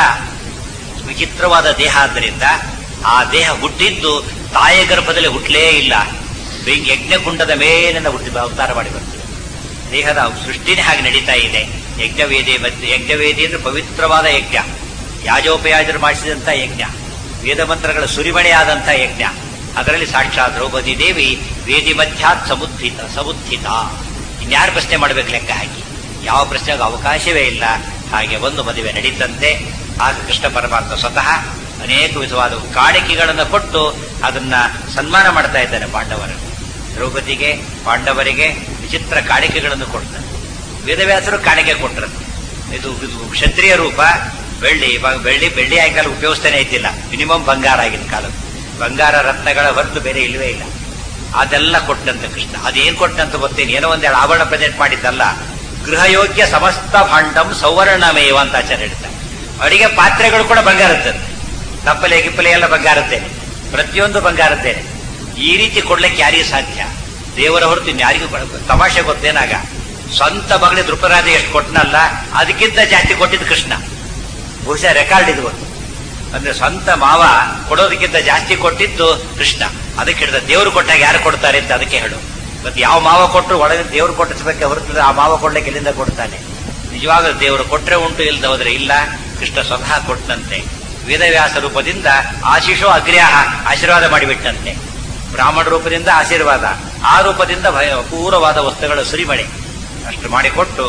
ವಿಚಿತ್ರವಾದ ದೇಹ ಆದ್ದರಿಂದ ಆ ದೇಹ ಹುಟ್ಟಿದ್ದು ತಾಯಿಯ ಗರ್ಭದಲ್ಲಿ ಹುಟ್ಟಲೇ ಇಲ್ಲ. ಬೆಂಕಿ ಯಜ್ಞಕುಂಡದ ಮೇಲಿಂದ ಹುಟ್ಟಿ ಅವತಾರ ಮಾಡಿ ಬರ್ತದೆ. ದೇಹದ ಸೃಷ್ಟಿನೇ ಹಾಗೆ ನಡೀತಾ ಇದೆ. ಯಜ್ಞವೇದಿ ಮತ್ತು ಯಜ್ಞವೇದಿ ಅಂದ್ರೆ ಪವಿತ್ರವಾದ ಯಜ್ಞ, ಯಾಜೋಪಯಾಜರು ಮಾಡಿಸಿದಂಥ ಯಜ್ಞ, ವೇದ ಮಂತ್ರಗಳ ಸುರಿಮಣೆಯಾದಂಥ ಯಜ್ಞ. ಅದರಲ್ಲಿ ಸಾಕ್ಷಾತ್ ದ್ರೌಪದಿ ದೇವಿ ವೇದಿ ಮಧ್ಯಾತ್ ಸಮುದ್ಧಿತ ಸಮುದ್ಧಿತ. ಇನ್ಯಾರು ಪ್ರಶ್ನೆ ಮಾಡಬೇಕು ಲೆಕ್ಕ ಹಾಕಿ? ಯಾವ ಪ್ರಶ್ನೆಗೂ ಅವಕಾಶವೇ ಇಲ್ಲ. ಹಾಗೆ ಒಂದು ಮದುವೆ ನಡೀತಂತೆ. ಆಗ ಕೃಷ್ಣ ಪರಮಾತ್ಮ ಸ್ವತಃ ಅನೇಕ ವಿಧವಾದ ಕಾಣಿಕೆಗಳನ್ನು ಕೊಟ್ಟು ಅದನ್ನ ಸನ್ಮಾನ ಮಾಡ್ತಾ ಇದ್ದಾನೆ ಪಾಂಡವರನ್ನು. ದ್ರೌಪದಿಗೆ ಪಾಂಡವರಿಗೆ ವಿಚಿತ್ರ ಕಾಣಿಕೆಗಳನ್ನು ಕೊಡ್ತಾರೆ. ವೇದವ್ಯಾಸರು ಕಾಣಿಕೆ ಕೊಟ್ಟರು. ಇದು ಕ್ಷತ್ರಿಯ ರೂಪ, ಬೆಳ್ಳಿ. ಇವಾಗ ಬೆಳ್ಳಿ ಬೆಳ್ಳಿ ಆಗಿನ ಕಾಲ ಉಪಯೋಗಿಸ್ತಾನೆ ಇದ್ದಿಲ್ಲ. ಮಿನಿಮಮ್ ಬಂಗಾರ ಆಗಿನ ಕಾಲ. ಬಂಗಾರ ರತ್ನಗಳ ಹೊರತು ಬೇರೆ ಇಲ್ಲವೇ ಇಲ್ಲ. ಅದೆಲ್ಲ ಕೊಟ್ಟಂತ ಕೃಷ್ಣ. ಅದೇನ್ ಕೊಟ್ಟಂತ ಗೊತ್ತೇನು? ಏನೋ ಒಂದೆರಡು ಆಭರಣ ಪ್ರೆಸೆಂಟ್ ಮಾಡಿದ್ದಲ್ಲ. ಗೃಹಯೋಗ್ಯ ಸಮಸ್ತ ಭಾಂಡಂ ಸೌವರ್ಣಮೇವ ಅಂತ ಆಚಾರ್ಯ ಹೇಳ್ತಾರೆ. ಅಡಿಗೆ ಪಾತ್ರೆಗಳು ಕೂಡ ಬಂಗಾರದ್ದೇನೆ. ತಪ್ಪಲೆ ಗಿಪ್ಪಲೆ ಎಲ್ಲ ಬಂಗಾರದ್ದೇನೆ, ಪ್ರತಿಯೊಂದು ಬಂಗಾರದ್ದೇನೆ. ಈ ರೀತಿ ಕೊಡ್ಲಿಕ್ಕೆ ಯಾರಿಗೂ ಸಾಧ್ಯ? ದೇವರ ಹೊರತು ಇನ್ಯಾರಿಗೂ ಕೊಡಬೇಕು. ತಮಾಷೆ ಗೊತ್ತೇನಾಗ ಸ್ವಂತ ಮಗಳಿಗೆ ದೃಪರಾಜ ಎಷ್ಟು ಕೊಟ್ಟನಲ್ಲ, ಅದಕ್ಕಿಂತ ಜಾಸ್ತಿ ಕೊಟ್ಟಿದ್ದು ಕೃಷ್ಣ. ಬಹುಶಃ ರೆಕಾರ್ಡ್ ಇದು ಗೊತ್ತು. ಅಂದ್ರೆ ಸ್ವಂತ ಮಾವ ಕೊಡೋದಕ್ಕಿಂತ ಜಾಸ್ತಿ ಕೊಟ್ಟಿದ್ದು ಕೃಷ್ಣ. ಅದಕ್ಕೆ ಹೇಳಿದ ದೇವರು ಕೊಟ್ಟಾಗ ಯಾರು ಕೊಡ್ತಾರೆ ಅಂತ ಅದಕ್ಕೆ ಹೇಳು. ಮತ್ತೆ ಯಾವ ಮಾವ ಕೊಟ್ಟರು ಒಳಗೆ ದೇವರು ಕೊಟ್ಟಿಸ್ಬೇಕೆ ಹೊರತು ಆ ಮಾವ ಕೊಡ್ಲಿಕ್ಕೆ ಎಲ್ಲಿಂದ ಕೊಡ್ತಾನೆ? ನಿಜವಾಗಲೂ ದೇವರು ಕೊಟ್ರೆ ಉಂಟು, ಇಲ್ಲದ ಹೋದ್ರೆ ಇಲ್ಲ. ಕೃಷ್ಣ ಸ್ವತಃ ಕೊಟ್ಟಂತೆ. ವೇದವ್ಯಾಸ ರೂಪದಿಂದ ಆಶೀಷೋ ಅಗ್ರ್ಯಾಹ, ಆಶೀರ್ವಾದ ಮಾಡಿಬಿಟ್ಟಂತೆ. ಬ್ರಾಹ್ಮಣ ರೂಪದಿಂದ ಆಶೀರ್ವಾದ, ಆ ರೂಪದಿಂದ ಭಯ ಪೂರ್ವವಾದ ವಸ್ತುಗಳ ಸುರಿಮಳೆ ಅಷ್ಟು ಮಾಡಿಕೊಟ್ಟು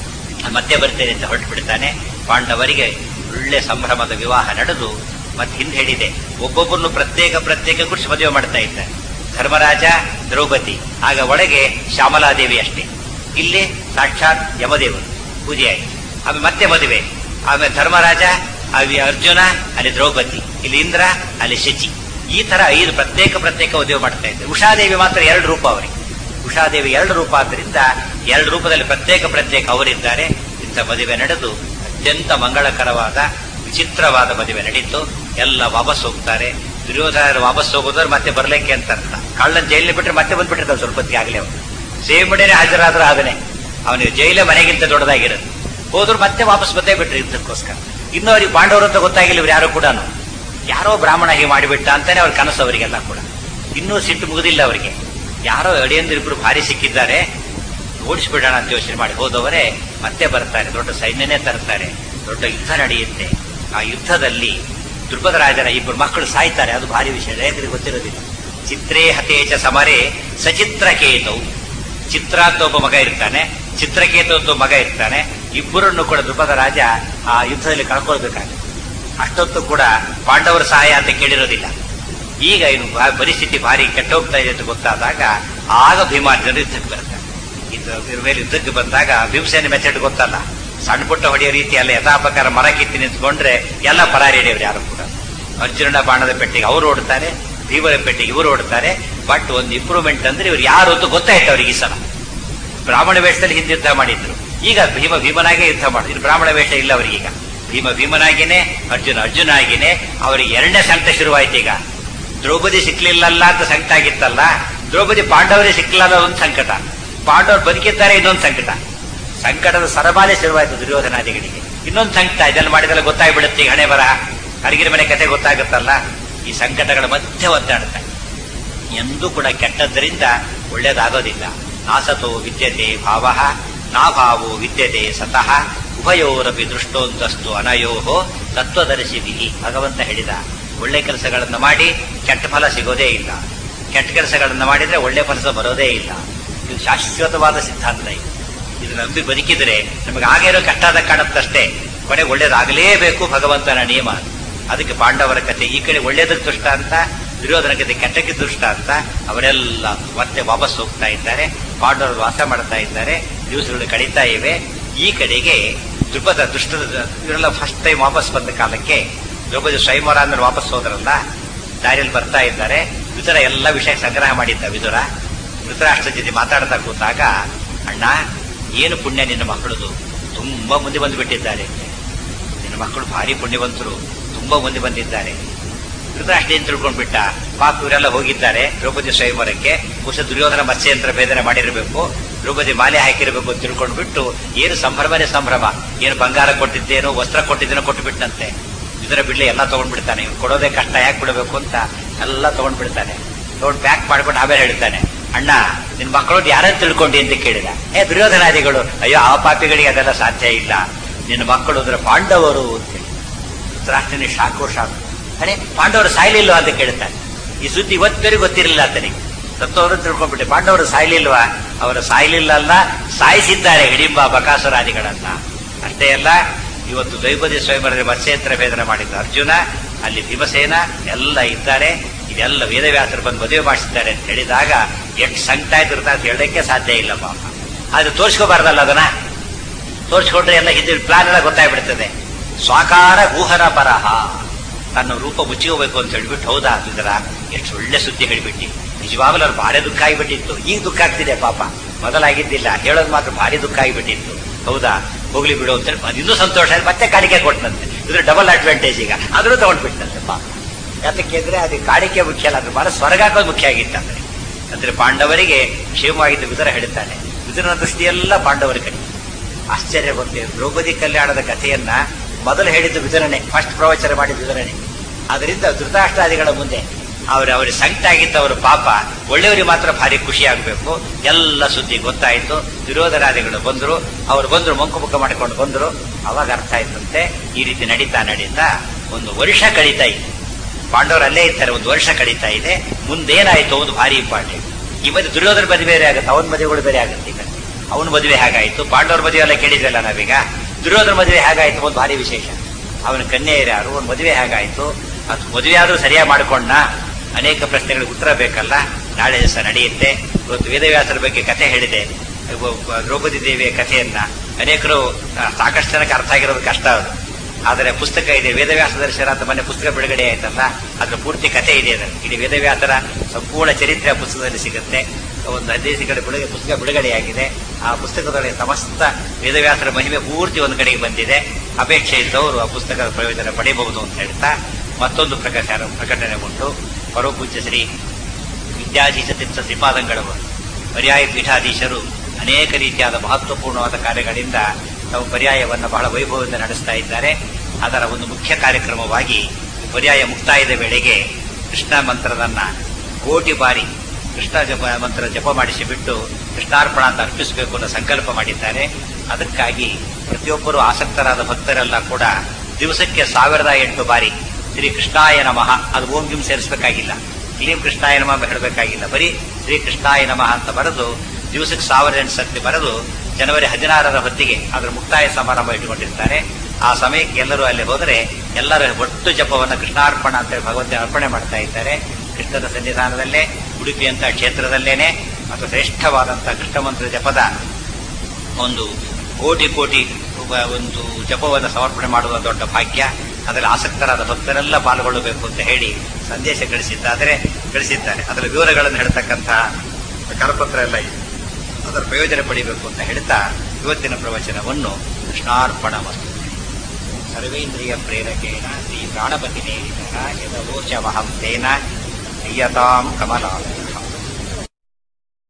ಮತ್ತೆ ಬರ್ತೇನೆ ಅಂತ ಹೊರಟು ಬಿಡ್ತಾನೆ. ಪಾಂಡವರಿಗೆ ಒಳ್ಳೆ ಸಂಭ್ರಮದ ವಿವಾಹ ನಡೆದು ಮತ್ತೆ ಹಿಂದೆ ಹೇಳಿದೆ, ಒಬ್ಬೊಬ್ಬರನ್ನು ಪ್ರತ್ಯೇಕ ಪ್ರತ್ಯೇಕ ಕುರಿಸಿ ಮದುವೆ ಮಾಡ್ತಾ ಇದ್ದಾರೆ. ಧರ್ಮರಾಜ, ದ್ರೌಪದಿ, ಆಗ ಒಳಗೆ ಶ್ಯಾಮಲಾದೇವಿ ಅಷ್ಟೇ. ಇಲ್ಲಿ ಸಾಕ್ಷಾತ್ ಯಮದೇವರು ಪೂಜೆ ಆಯಿತು. ಆಮೇಲೆ ಮತ್ತೆ ಮದುವೆ. ಆಮೇಲೆ ಧರ್ಮರಾಜ, ಅಲ್ಲಿ ಅರ್ಜುನ, ಅಲ್ಲಿ ದ್ರೌಪದಿ, ಇಲ್ಲಿ ಇಂದ್ರ, ಅಲ್ಲಿ ಶಚಿ. ಈ ತರ ಐದು ಪ್ರತ್ಯೇಕ ಪ್ರತ್ಯೇಕ ಮದುವೆ ಮಾಡ್ತಾ ಇದ್ದಾರೆ. ಉಷಾದೇವಿ ಮಾತ್ರ ಎರಡು ರೂಪ ಅವರಿಗೆ. ಉಷಾದೇವಿ ಎರಡು ರೂಪ ಆದ್ದರಿಂದ ಎರಡು ರೂಪದಲ್ಲಿ ಪ್ರತ್ಯೇಕ ಪ್ರತ್ಯೇಕ ಅವರಿದ್ದಾರೆ. ಇಂಥ ಮದುವೆ ನಡೆದು ಅತ್ಯಂತ ಮಂಗಳಕರವಾದ ವಿಚಿತ್ರವಾದ ಮದುವೆ ನಡೀತು. ಎಲ್ಲ ವಾಪಸ್ ಹೋಗ್ತಾರೆ. ದುರ್ಯೋಧನ ವಾಪಸ್ ಹೋಗೋದ್ರೆ ಮತ್ತೆ ಬರ್ಲಿಕ್ಕೆ ಅಂತ ಅರ್ಥ. ಕಳ್ಳನ್ ಜೈಲಿನ ಬಿಟ್ಟರೆ ಮತ್ತೆ ಬಂದ್ಬಿಟ್ಟಿರ್ತಾವೆ ಸ್ವಲ್ಪ ಹೊತ್ತಿಗೆ ಆಗಲೇ. ಅವನು ಸೇಮ್ ಮನೆನೇ ಹಾಜರಾದ್ರೂ ಆದನೆ ಅವನಿಗೆ ಜೈಲೇ ಮನೆಗಿಂತ ದೊಡ್ಡದಾಗಿರೋದು. ಹೋದ್ರು ಮತ್ತೆ ವಾಪಸ್ ಬಂದೇ ಬಿಟ್ರು ಯುದ್ಧಕ್ಕೋಸ್ಕರ. ಇನ್ನೂ ಅವ್ರಿಗೆ ಪಾಂಡವರು ಅಂತ ಗೊತ್ತಾಗಿಲ್ಲ. ಇವ್ರು ಯಾರು ಕೂಡ ಯಾರೋ ಬ್ರಾಹ್ಮಣ ಹೀಗೆ ಮಾಡಿಬಿಟ್ಟ ಅಂತಾನೆ ಅವ್ರ ಕನಸು ಅವರಿಗೆಲ್ಲ ಕೂಡ. ಇನ್ನೂ ಸಿಟ್ಟು ಮುಗಿದಿಲ್ಲ ಅವರಿಗೆ. ಯಾರೋ ಅಡಿಯಂದಿರಿಬ್ರು ಭಾರಿ ಸಿಕ್ಕಿದ್ದಾರೆ, ಓಡಿಸ್ಬಿಡೋಣ ಅಂತ ಯೋಚನೆ ಮಾಡಿ ಹೋದವರೇ ಮತ್ತೆ ಬರ್ತಾರೆ. ದೊಡ್ಡ ಸೈನ್ಯನೇ ತರ್ತಾರೆ. ದೊಡ್ಡ ಯುದ್ಧ ನಡೆಯುತ್ತೆ. ಆ ಯುದ್ಧದಲ್ಲಿ ದ್ರುಪದರಾಜನ ಇಬ್ಬರು ಮಕ್ಕಳು ಸಾಯ್ತಾರೆ. ಅದು ಭಾರಿ ವಿಷಯ, ರೈತರಿಗೆ ಗೊತ್ತಿರೋದಿಲ್ಲ. ಚಿತ್ರೇ ಹತೇಚ ಸಮರೇ ಸಚಿತ್ರಕೇತವು. ಚಿತ್ರ ಅಂತ ಒಬ್ಬ ಮಗ ಇರ್ತಾನೆ, ಚಿತ್ರಕೇತು ಅಂತ ಒಬ್ಬ ಮಗ ಇರ್ತಾನೆ. ಇಬ್ಬರನ್ನು ಕೂಡ ದ್ರುಪದರಾಜ ಆ ಯುದ್ಧದಲ್ಲಿ ಕಳ್ಕೊಳ್ಬೇಕಾಗುತ್ತೆ. ಅಷ್ಟೊತ್ತು ಕೂಡ ಪಾಂಡವರ ಸಹಾಯ ಅಂತ ಕೇಳಿರೋದಿಲ್ಲ. ಈಗ ಇನ್ನು ಪರಿಸ್ಥಿತಿ ಭಾರಿ ಕೆಟ್ಟೋಗ್ತಾ ಇದೆ ಅಂತ ಗೊತ್ತಾದಾಗ ಆಗ ಭೀಮಾರ್ಜುನ ಯುದ್ಧಕ್ಕೆ ಬರ್ತಾರೆ. ಇದ್ರ ಮೇಲೆ ಯುದ್ಧಕ್ಕೆ ಬಂದಾಗ ಭೀಮಸೇನ ಮೆಥಡ್ ಗೊತ್ತಲ್ಲ, ಸಣ್ಣ ಪುಟ್ಟ ಹೊಡೆಯೋ ರೀತಿ ಅಲ್ಲ. ಯಥಾಪಕಾರ ಮರ ಕಿತ್ತಿ ನಿಂತ್ಕೊಂಡ್ರೆ ಎಲ್ಲ ಪರಾರಿಡಿಯವರು ಯಾರು ಕೂಡ. ಅರ್ಜುನನ ಬಾಣದ ಪೆಟ್ಟಿಗೆ ಅವರು ಓಡ್ತಾರೆ, ಭೀಮರ ಪೆಟ್ಟಿಗೆ ಇವರು ಓಡ್ತಾರೆ. ಬಟ್ ಒಂದು ಇಂಪ್ರೂವ್ಮೆಂಟ್ ಅಂದ್ರೆ ಇವ್ರು ಯಾರು ಅಂತ ಗೊತ್ತಾಯ್ತು ಅವ್ರಿಗೆ. ಈ ಸಲ ಬ್ರಾಹ್ಮಣ ವೇಷದಲ್ಲಿ ಹಿಂದೆ ಯುದ್ಧ ಮಾಡಿದ್ರು, ಈಗ ಭೀಮ ಭೀಮನಾಗೆ ಯುದ್ಧ ಮಾಡಿದ್ರು. ಬ್ರಾಹ್ಮಣ ವೇಷ ಇಲ್ಲ ಅವರಿಗೀಗ, ಭೀಮ ಭೀಮನಾಗಿನೇ, ಅರ್ಜುನ ಅರ್ಜುನ ಆಗಿನೇ. ಅವರಿಗೆ ಎರಡನೇ ಸಂಕಟ ಶುರುವಾಯ್ತು. ಈಗ ದ್ರೌಪದಿ ಸಿಕ್ಲಿಲ್ಲಲ್ಲ ಅಂತ ಸಂಕಟ ಆಗಿತ್ತಲ್ಲ, ದ್ರೌಪದಿ ಪಾಂಡವರೇ ಸಿಕ್ಲಿಲ್ಲ ಒಂದು ಸಂಕಟ, ಪಾಂಡವರು ಬದುಕಿದ್ದಾರೆ ಇನ್ನೊಂದು ಸಂಕಟ. ಸಂಕಟದ ಸರಮಾಲೆ ಶುರುವಾಯಿತು ದುರ್ಯೋಧನಾದಿಗಳಿಗೆ. ಇನ್ನೊಂದು ಸಂಕಟ, ಇದೆಲ್ಲ ಮಾಡಿದೆಲ್ಲ ಗೊತ್ತಾಗ್ಬಿಡುತ್ತೆ ಈ ಹಣೆ ಬರ, ಅಡಿಗೆ ಮನೆ ಕತೆ ಗೊತ್ತಾಗುತ್ತಲ್ಲ. ಈ ಸಂಕಟಗಳ ಮಧ್ಯೆ ಒದ್ದಾಡ್ತಾರೆ. ಎಂದೂ ಕೂಡ ಕೆಟ್ಟದ್ದರಿಂದ ಒಳ್ಳೇದಾಗೋದಿಲ್ಲ. ನಾಸತೋ ವಿದ್ಯತೆ ಭಾವ ನಾಭಾವೋ ವಿದ್ಯತೆ ಸತಃ ಉಭಯೋರಪಿ ದೃಷ್ಟೋಂತಸ್ತು ಅನಯೋಹೋ ತತ್ವದರ್ಶಿವಿಹಿ. ಭಗವಂತ ಹೇಳಿದ, ಒಳ್ಳೆ ಕೆಲಸಗಳನ್ನು ಮಾಡಿ ಕೆಟ್ಟ ಫಲ ಸಿಗೋದೇ ಇಲ್ಲ, ಕೆಟ್ಟ ಕೆಲಸಗಳನ್ನು ಮಾಡಿದ್ರೆ ಒಳ್ಳೆ ಫಲ ಬರೋದೇ ಇಲ್ಲ. ಇದು ಶಾಶ್ವತವಾದ ಸಿದ್ಧಾಂತ. ಇದು ಇದು ನಂಬಿ ಬದುಕಿದ್ರೆ ನಮಗೆ ಆಗೇನೋ ಕಷ್ಟಾದ ಕಾಣುತ್ತಷ್ಟೇ, ಕೊನೆಗೆ ಒಳ್ಳೇದಾಗಲೇಬೇಕು, ಭಗವಂತನ ನಿಯಮ. ಅದಕ್ಕೆ ಪಾಂಡವರ ಕತೆ ಈ ಕಡೆ ಒಳ್ಳೇದಕ್ಕೆ ದುಷ್ಟ ಅಂತ, ದುರ್ಯೋಧನ ಕತೆ ಕೆಟ್ಟಕ್ಕೆ ದುಷ್ಟ ಅಂತ. ಅವರೆಲ್ಲ ಮತ್ತೆ ವಾಪಸ್ ಹೋಗ್ತಾ ಇದ್ದಾರೆ, ಪಾಂಡವರು ವಾಸ ಮಾಡ್ತಾ ಇದ್ದಾರೆ, ದಿವಸಗಳು ಕಳೀತಾ ಇವೆ. ಈ ಕಡೆಗೆ ದ್ರುಪದ ದುಷ್ಟದ ಇವರೆಲ್ಲ ಫಸ್ಟ್ ಟೈಮ್ ವಾಪಸ್ ಬಂದ ಕಾಲಕ್ಕೆ ದ್ರೌಪದಿ ಸ್ವಯಂವರ ಅಂದ್ರೆ ವಾಪಸ್ ಹೋದ್ರಲ್ಲ, ದಾರಿಯಲ್ಲಿ ಬರ್ತಾ ಇದ್ದಾರೆ. ವಿದುರ ಎಲ್ಲ ವಿಷಯ ಸಂಗ್ರಹ ಮಾಡಿದ್ದ. ವಿದುರ ಧೃತರಾಷ್ಟ್ರ ಜೊತೆ ಮಾತಾಡ್ತಾ ಕೂತಾಗ, ಅಣ್ಣ ಏನು ಪುಣ್ಯ ನಿನ್ನ ಮಕ್ಕಳದು, ತುಂಬಾ ಮುಂದೆ ಬಂದು ಬಿಟ್ಟಿದ್ದಾರೆ, ನಿನ್ನ ಮಕ್ಕಳು ಭಾರಿ ಪುಣ್ಯವಂತರು, ತುಂಬಾ ಮುಂದೆ ಬಂದಿದ್ದಾರೆ. ಧೃತರಾಷ್ಟ್ರ ಏನ್ ತಿಳ್ಕೊಂಡ್ಬಿಟ್ಟ, ಪಾಪ ಇವರೆಲ್ಲ ಹೋಗಿದ್ದಾರೆ ದ್ರೌಪದಿ ಸ್ವಯಂವರಕ್ಕೆ, ಹೊಸ ದುರ್ಯೋಧನ ಮತ್ಸ್ಯಂತ್ರ ಭೇದನೆ ಮಾಡಿರಬೇಕು, ದ್ರೌಪದಿ ಮಾಲೆ ಹಾಕಿರಬೇಕು ಅಂತ ತಿಳ್ಕೊಂಡ್ಬಿಟ್ಟು ಏನು ಸಂಭ್ರಮನೇ ಸಂಭ್ರಮ. ಏನು ಬಂಗಾರ ಕೊಟ್ಟಿದ್ದೇನೋ ವಸ್ತ್ರ ಕೊಟ್ಟಿದ್ದೇನೋ ಕೊಟ್ಟು ಬಿಟ್ಟಂತೆ. ಇದರ ಬಿಡ್ಲಿ ಎಲ್ಲ ತಗೊಂಡ್ಬಿಡ್ತಾನೆ, ಇವ್ನು ಕೊಡೋದೇ ಕಷ್ಟ, ಯಾಕೆ ಬಿಡಬೇಕು ಅಂತ ಎಲ್ಲ ತಗೊಂಡ್ಬಿಡ್ತಾನೆ. ತಗೊಂಡು ಪ್ಯಾಕ್ ಮಾಡ್ಕೊಂಡು ಆಮೇಲೆ ಹೇಳ್ತಾನೆ, ಅಣ್ಣ ನಿನ್ ಮಕ್ಕಳು ಯಾರನ್ನು ತಿಳ್ಕೊಂಡಿ ಅಂತ ಕೇಳಿದ. ಏ ದುರ್ಯೋಧನಾದಿಗಳು. ಅಯ್ಯೋ ಆ ಪಾಪಿಗಳಿಗೆ ಅದೆಲ್ಲ ಸಾಧ್ಯ ಇಲ್ಲ, ನಿನ್ನ ಮಕ್ಕಳು ಅಂದ್ರೆ ಪಾಂಡವರು ಅಂತ ಹೇಳಿ. ಧೃತರಾಷ್ಟ್ರನಿಗೆ ಶಾಕೋ ಶಾಕು. ಅರೆ ಪಾಂಡವರು ಸಾಯ್ಲಿಲ್ವಾ ಅಂತ ಕೇಳ್ತಾನೆ. ಈ ಸುದ್ದಿ ಇವತ್ತವರೆಗೂ ಗೊತ್ತಿರಲಿಲ್ಲ ಆತನಿಗೆ. ಸತ್ತವರು ತಿಳ್ಕೊಂಡ್ಬಿಟ್ಟೆ, ಪಾಂಡವರು ಸಾಯ್ಲಿಲ್ವಾ? ಅವರ ಸಾಯ್ಲಿಲ್ಲ ಅಲ್ಲ, ಸಾಯಿಸಿದ್ದಾರೆ ಹಿಡಿಂಬ ಬಕಾಸುರಾದಿಗಳನ್ನ. ಅಷ್ಟೇ ಅಲ್ಲ, ಇವತ್ತು ದ್ರೌಪದಿ ಸ್ವಯಂವರದ ಮತ್ಸ್ಯೇಂದ್ರ ಭೇದನ ಮಾಡಿದ್ದ ಅರ್ಜುನ, ಅಲ್ಲಿ ಭೀಮಸೇನ ಎಲ್ಲ ಇದ್ದಾರೆ. ಇದೆಲ್ಲ ವೇದವ್ಯಾಸರು ಬಂದು ಮದುವೆ ಮಾಡಿಸಿದ್ದಾರೆ ಅಂತ ಹೇಳಿದಾಗ ಎಷ್ಟು ಸಂಕಟ ಆಯ್ತು ಅಂತ ಹೇಳಕ್ಕೆ ಸಾಧ್ಯ ಇಲ್ಲ ಪಾಪ. ಆದ್ರೆ ತೋರಿಸ್ಕೋಬಾರ್ದಲ್ಲ, ಅದನ್ನ ತೋರಿಸ್ಕೊಂಡ್ರೆ ಎಲ್ಲ ಹಿಂದಿನ ಪ್ಲಾನ್ ಎಲ್ಲ ಗೊತ್ತಾಗ್ಬಿಡ್ತದೆ. ಸ್ವಾಕಾರ ಊಹರ ಪರಹ, ತನ್ನ ರೂಪ ಮುಚ್ಚಿಕೋಬೇಕು ಅಂತ ಹೇಳ್ಬಿಟ್ಟು, ಹೌದಾ ಇದರ ಎಷ್ಟು ಒಳ್ಳೆ ಸುದ್ದಿ ಹೇಳ್ಬಿಟ್ಟು. ನಿಜವಾಗ್ಲೂ ಅವ್ರು ಭಾರಿ ದುಃಖ ಆಗಿಬಿಟ್ಟಿತ್ತು. ಈಗ ದುಃಖ ಆಗ್ತಿದೆ ಪಾಪ, ಮೊದಲಾಗಿದ್ದಿಲ್ಲ. ಹೇಳೋದು ಮಾತ್ರ ಭಾರಿ ದುಃಖ ಆಗಿಬಿಟ್ಟಿತ್ತು. ಹೌದಾ ಹೋಗ್ಲಿ ಬಿಡು ಅಂತ ಹೇಳಿ ಇನ್ನೂ ಸಂತೋಷ ಆಯ್ತು, ಮತ್ತೆ ಕಾಣಿಕೆ ಕೊಟ್ಟನಂತೆ. ಇದ್ರ ಡಬಲ್ ಅಡ್ವಾಂಟೇಜ್ ಈಗ, ಆದ್ರೂ ತಗೊಂಡ್ಬಿಟ್ಟಂತೆ ಪಾಪ. ಯಾತಕ್ಕೆ ಅಂದ್ರೆ ಅದು ಕಾಣಿಕೆ ಮುಖ್ಯ ಅಲ್ಲ, ಅದ್ರ ಬಾರ ಸ್ವರ್ಗ ಹಾಕೋದು ಮುಖ್ಯ ಆಗಿತ್ತಂದ್ರೆ. ಅಂದ್ರೆ ಪಾಂಡವರಿಗೆ ಕ್ಷೇಮವಾಗಿದ್ದ ವಿದುರ ಹೇಳ್ತಾನೆ. ವಿದುರನ ದೃಷ್ಟಿಯೆಲ್ಲ ಪಾಂಡವರ ಕಡೆ. ಆಶ್ಚರ್ಯ ಬಂದಿದೆ. ದ್ರೌಪದಿ ಕಲ್ಯಾಣದ ಕಥೆಯನ್ನ ಮೊದಲು ಹೇಳಿದ್ದು ವಿದುರನೇ, ಫಸ್ಟ್ ಪ್ರವಚನ ಮಾಡಿದ ವಿದುರನೇ. ಅದರಿಂದ ಧೃತರಾಷ್ಟ್ರಾದಿಗಳ ಮುಂದೆ ಅವ್ರ ಅವ್ರಿಗೆ ಸಂಕಟ ಆಗಿತ್ತು ಅವರ ಪಾಪ, ಒಳ್ಳೆಯವರಿಗೆ ಮಾತ್ರ ಭಾರಿ ಖುಷಿ ಆಗ್ಬೇಕು. ಎಲ್ಲ ಸುದ್ದಿ ಗೊತ್ತಾಯ್ತು. ದುರ್ಯೋಧನಾದಿಗಳು ಬಂದ್ರು, ಅವ್ರು ಬಂದ್ರು, ಮಂಕು ಮುಖ ಮಾಡಿಕೊಂಡು ಬಂದ್ರು. ಅವಾಗ ಅರ್ಥ ಆಯ್ತಂತೆ, ಈ ರೀತಿ ನಡೀತಾ ನಡೀತಾ ಒಂದು ವರ್ಷ ಕಳೀತಾ ಇದೆ. ಪಾಂಡವರು ಅಲ್ಲೇ ಇರ್ತಾರೆ, ಒಂದು ವರ್ಷ ಕಳೀತಾ ಇದೆ. ಮುಂದೇನಾಯ್ತು ಒಂದು ಭಾರಿ ಇಂಪಾರ್ಟೆಂಟ್. ಈ ಮಧ್ಯೆ ದುರ್ಯೋಧನ ಮದುವೆ ಬೇರೆ ಆಗುತ್ತೆ, ಅವನ ಮದುವೆಗಳು ಬೇರೆ ಆಗುತ್ತೆ. ಈಗ ಅವನ ಮದುವೆ ಹೇಗಾಯ್ತು, ಪಾಂಡವರ ಮದುವೆ ಎಲ್ಲ ಕೇಳಿದ್ರಲ್ಲ ನಾವೀಗ. ದುರ್ಯೋಧನ ಮದುವೆ ಹೇಗಾಯ್ತು ಒಂದು ಭಾರಿ ವಿಶೇಷ. ಅವನ ಕನ್ಯೆಯರು ಯಾರು, ಒಂದು ಮದುವೆ ಹೇಗಾಯ್ತು, ಅದು ಮದುವೆ ಆದ್ರೂ ಸರಿಯಾಗಿ ಮಾಡ್ಕೊಂಡ, ಅನೇಕ ಪ್ರಶ್ನೆಗಳಿಗೆ ಉತ್ತರ ಬೇಕಲ್ಲ. ನಾಳೆ ದಿವಸ ನಡೆಯುತ್ತೆ. ಇವತ್ತು ವೇದವ್ಯಾಸರ ಬಗ್ಗೆ ಕಥೆ ಹೇಳಿದೆ, ದ್ರೌಪದಿ ದೇವಿಯ ಕಥೆಯನ್ನ. ಅನೇಕರು ಸಾಕಷ್ಟು ಜನಕ್ಕೆ ಅರ್ಥ ಆಗಿರೋದು ಕಷ್ಟ ಅದು. ಆದರೆ ಪುಸ್ತಕ ಇದೆ, ವೇದವ್ಯಾಸ ದರ್ಶನ ಅಂತ ಮೊನ್ನೆ ಪುಸ್ತಕ ಬಿಡುಗಡೆ ಆಯ್ತಲ್ಲ, ಅದ್ರ ಪೂರ್ತಿ ಕಥೆ ಇದೆ. ಅದರಲ್ಲಿ ಇಡೀ ವೇದವ್ಯಾಸರ ಸಂಪೂರ್ಣ ಚರಿತ್ರೆ ಪುಸ್ತಕದಲ್ಲಿ ಸಿಗುತ್ತೆ. ಒಂದು ಹದಿನೈದು ಕಡೆ ಬಿಡುಗಡೆ ಪುಸ್ತಕ ಬಿಡುಗಡೆಯಾಗಿದೆ. ಆ ಪುಸ್ತಕದೊಳಗೆ ಸಮಸ್ತ ವೇದವ್ಯಾಸರ ಮಹಿಮೆ ಪೂರ್ತಿ ಒಂದು ಕಡೆಗೆ ಬಂದಿದೆ. ಅಪೇಕ್ಷೆ ಇದ್ದವರು ಆ ಪುಸ್ತಕದ ಪ್ರಯೋಜನ ಪಡೆಯಬಹುದು ಅಂತ ಹೇಳ್ತಾ ಮತ್ತೊಂದು ಪ್ರಕಾಶ ಪ್ರಕಟಣೆಗೊಂಡು ಪರಮಪೂಜ್ಯ ಶ್ರೀ ವಿದ್ಯಾಧೀಶ ತೀರ್ಥ ಶ್ರೀಪಾದಂಗಳವರು ಪರ್ಯಾಯ ಪೀಠಾಧೀಶರು ಅನೇಕ ರೀತಿಯಾದ ಮಹತ್ವಪೂರ್ಣವಾದ ಕಾರ್ಯಗಳಿಂದ ತಾವು ಪರ್ಯಾಯವನ್ನು ಬಹಳ ವೈಭವದಿಂದ ನಡೆಸ್ತಾ ಇದ್ದಾರೆ. ಅದರ ಒಂದು ಮುಖ್ಯ ಕಾರ್ಯಕ್ರಮವಾಗಿ ಪರ್ಯಾಯ ಮುಕ್ತಾಯದ ವೇಳೆಗೆ ಕೃಷ್ಣ ಮಂತ್ರದನ್ನ ಕೋಟಿ ಬಾರಿ ಕೃಷ್ಣ ಜಪ ಮಂತ್ರ ಜಪ ಮಾಡಿಸಿಬಿಟ್ಟು ಕೃಷ್ಣಾರ್ಪಣ ಅಂತ ಅರ್ಪಿಸಬೇಕು ಅನ್ನೋ ಸಂಕಲ್ಪ ಮಾಡಿದ್ದಾರೆ. ಅದಕ್ಕಾಗಿ ಪ್ರತಿಯೊಬ್ಬರು ಆಸಕ್ತರಾದ ಭಕ್ತರೆಲ್ಲ ಕೂಡ ದಿವಸಕ್ಕೆ ಸಾವಿರದ ಎಂಟು ಬಾರಿ ಶ್ರೀ ಕೃಷ್ಣಾಯ ನಮಃ, ಅದು ಓಂ ಗಿಂ ಸೇರಿಸಬೇಕಾಗಿಲ್ಲ, ಕ್ಲೀಂ ಕೃಷ್ಣಾಯ ನಮಃ ಹೇಳಬೇಕಾಗಿಲ್ಲ, ಬರೀ ಶ್ರೀ ಕೃಷ್ಣಾಯ ನಮಃ ಅಂತ ಬರೆದು ದಿವಸಕ್ಕೆ ಸಾವಿರದ ಎಂಟು ಸರ್ತಿ ಬರೆದು ಜನವರಿ ಹದಿನಾರರ ಹೊತ್ತಿಗೆ ಅದರ ಮುಕ್ತಾಯ ಸಮಾರಂಭ ಇಟ್ಟುಕೊಂಡಿರ್ತಾರೆ. ಆ ಸಮಯಕ್ಕೆ ಎಲ್ಲರೂ ಅಲ್ಲಿ ಹೋದರೆ ಎಲ್ಲರ ಒಟ್ಟು ಜಪವನ್ನು ಕೃಷ್ಣಾರ್ಪಣ ಅಂತ ಹೇಳಿ ಭಗವಂತನ ಅರ್ಪಣೆ ಮಾಡ್ತಾ ಇದ್ದಾರೆ. ಕೃಷ್ಣನ ಸನ್ನಿಧಾನದಲ್ಲೇ, ಉಡುಪಿ ಅಂತ ಕ್ಷೇತ್ರದಲ್ಲೇನೆ ಮತ್ತು ಶ್ರೇಷ್ಠವಾದಂತಹ ಕೃಷ್ಣ ಮಂತ್ರ ಜಪದ ಒಂದು ಕೋಟಿ ಕೋಟಿ ಒಂದು ಜಪವನ್ನು ಸಮರ್ಪಣೆ ಮಾಡುವ ದೊಡ್ಡ ಭಾಗ್ಯ. ಅದರಲ್ಲಿ ಆಸಕ್ತರಾದ ಭಕ್ತರೆಲ್ಲ ಪಾಲ್ಗೊಳ್ಳಬೇಕು ಅಂತ ಹೇಳಿ ಸಂದೇಶ ಕಳಿಸಿದ್ದಾದರೆ ಕಳಿಸಿದ್ದಾರೆ. ಅದರ ವಿವರಗಳನ್ನು ಹೇಳ್ತಕ್ಕಂತಹ ಕರಪತ್ರ ಎಲ್ಲ ಇದೆ. ಅದರ ಪ್ರಯೋಜನ ಪಡಿಬೇಕು ಅಂತ ಹೇಳ್ತಾ ಇವತ್ತಿನ ಪ್ರವಚನವನ್ನು ಕೃಷ್ಣಾರ್ಪಣ ವಸ್ತು ಸರ್ವೇಂದ್ರಿಯ ಪ್ರೇರಕೇಣ ಶ್ರೀ ಪ್ರಾಣಪತಿ ನೇರಿತ ಯದವೋಚಮಹಂ ತೇನ ಪ್ರಿಯತಾಂ ಕಮಲಾಲಯ.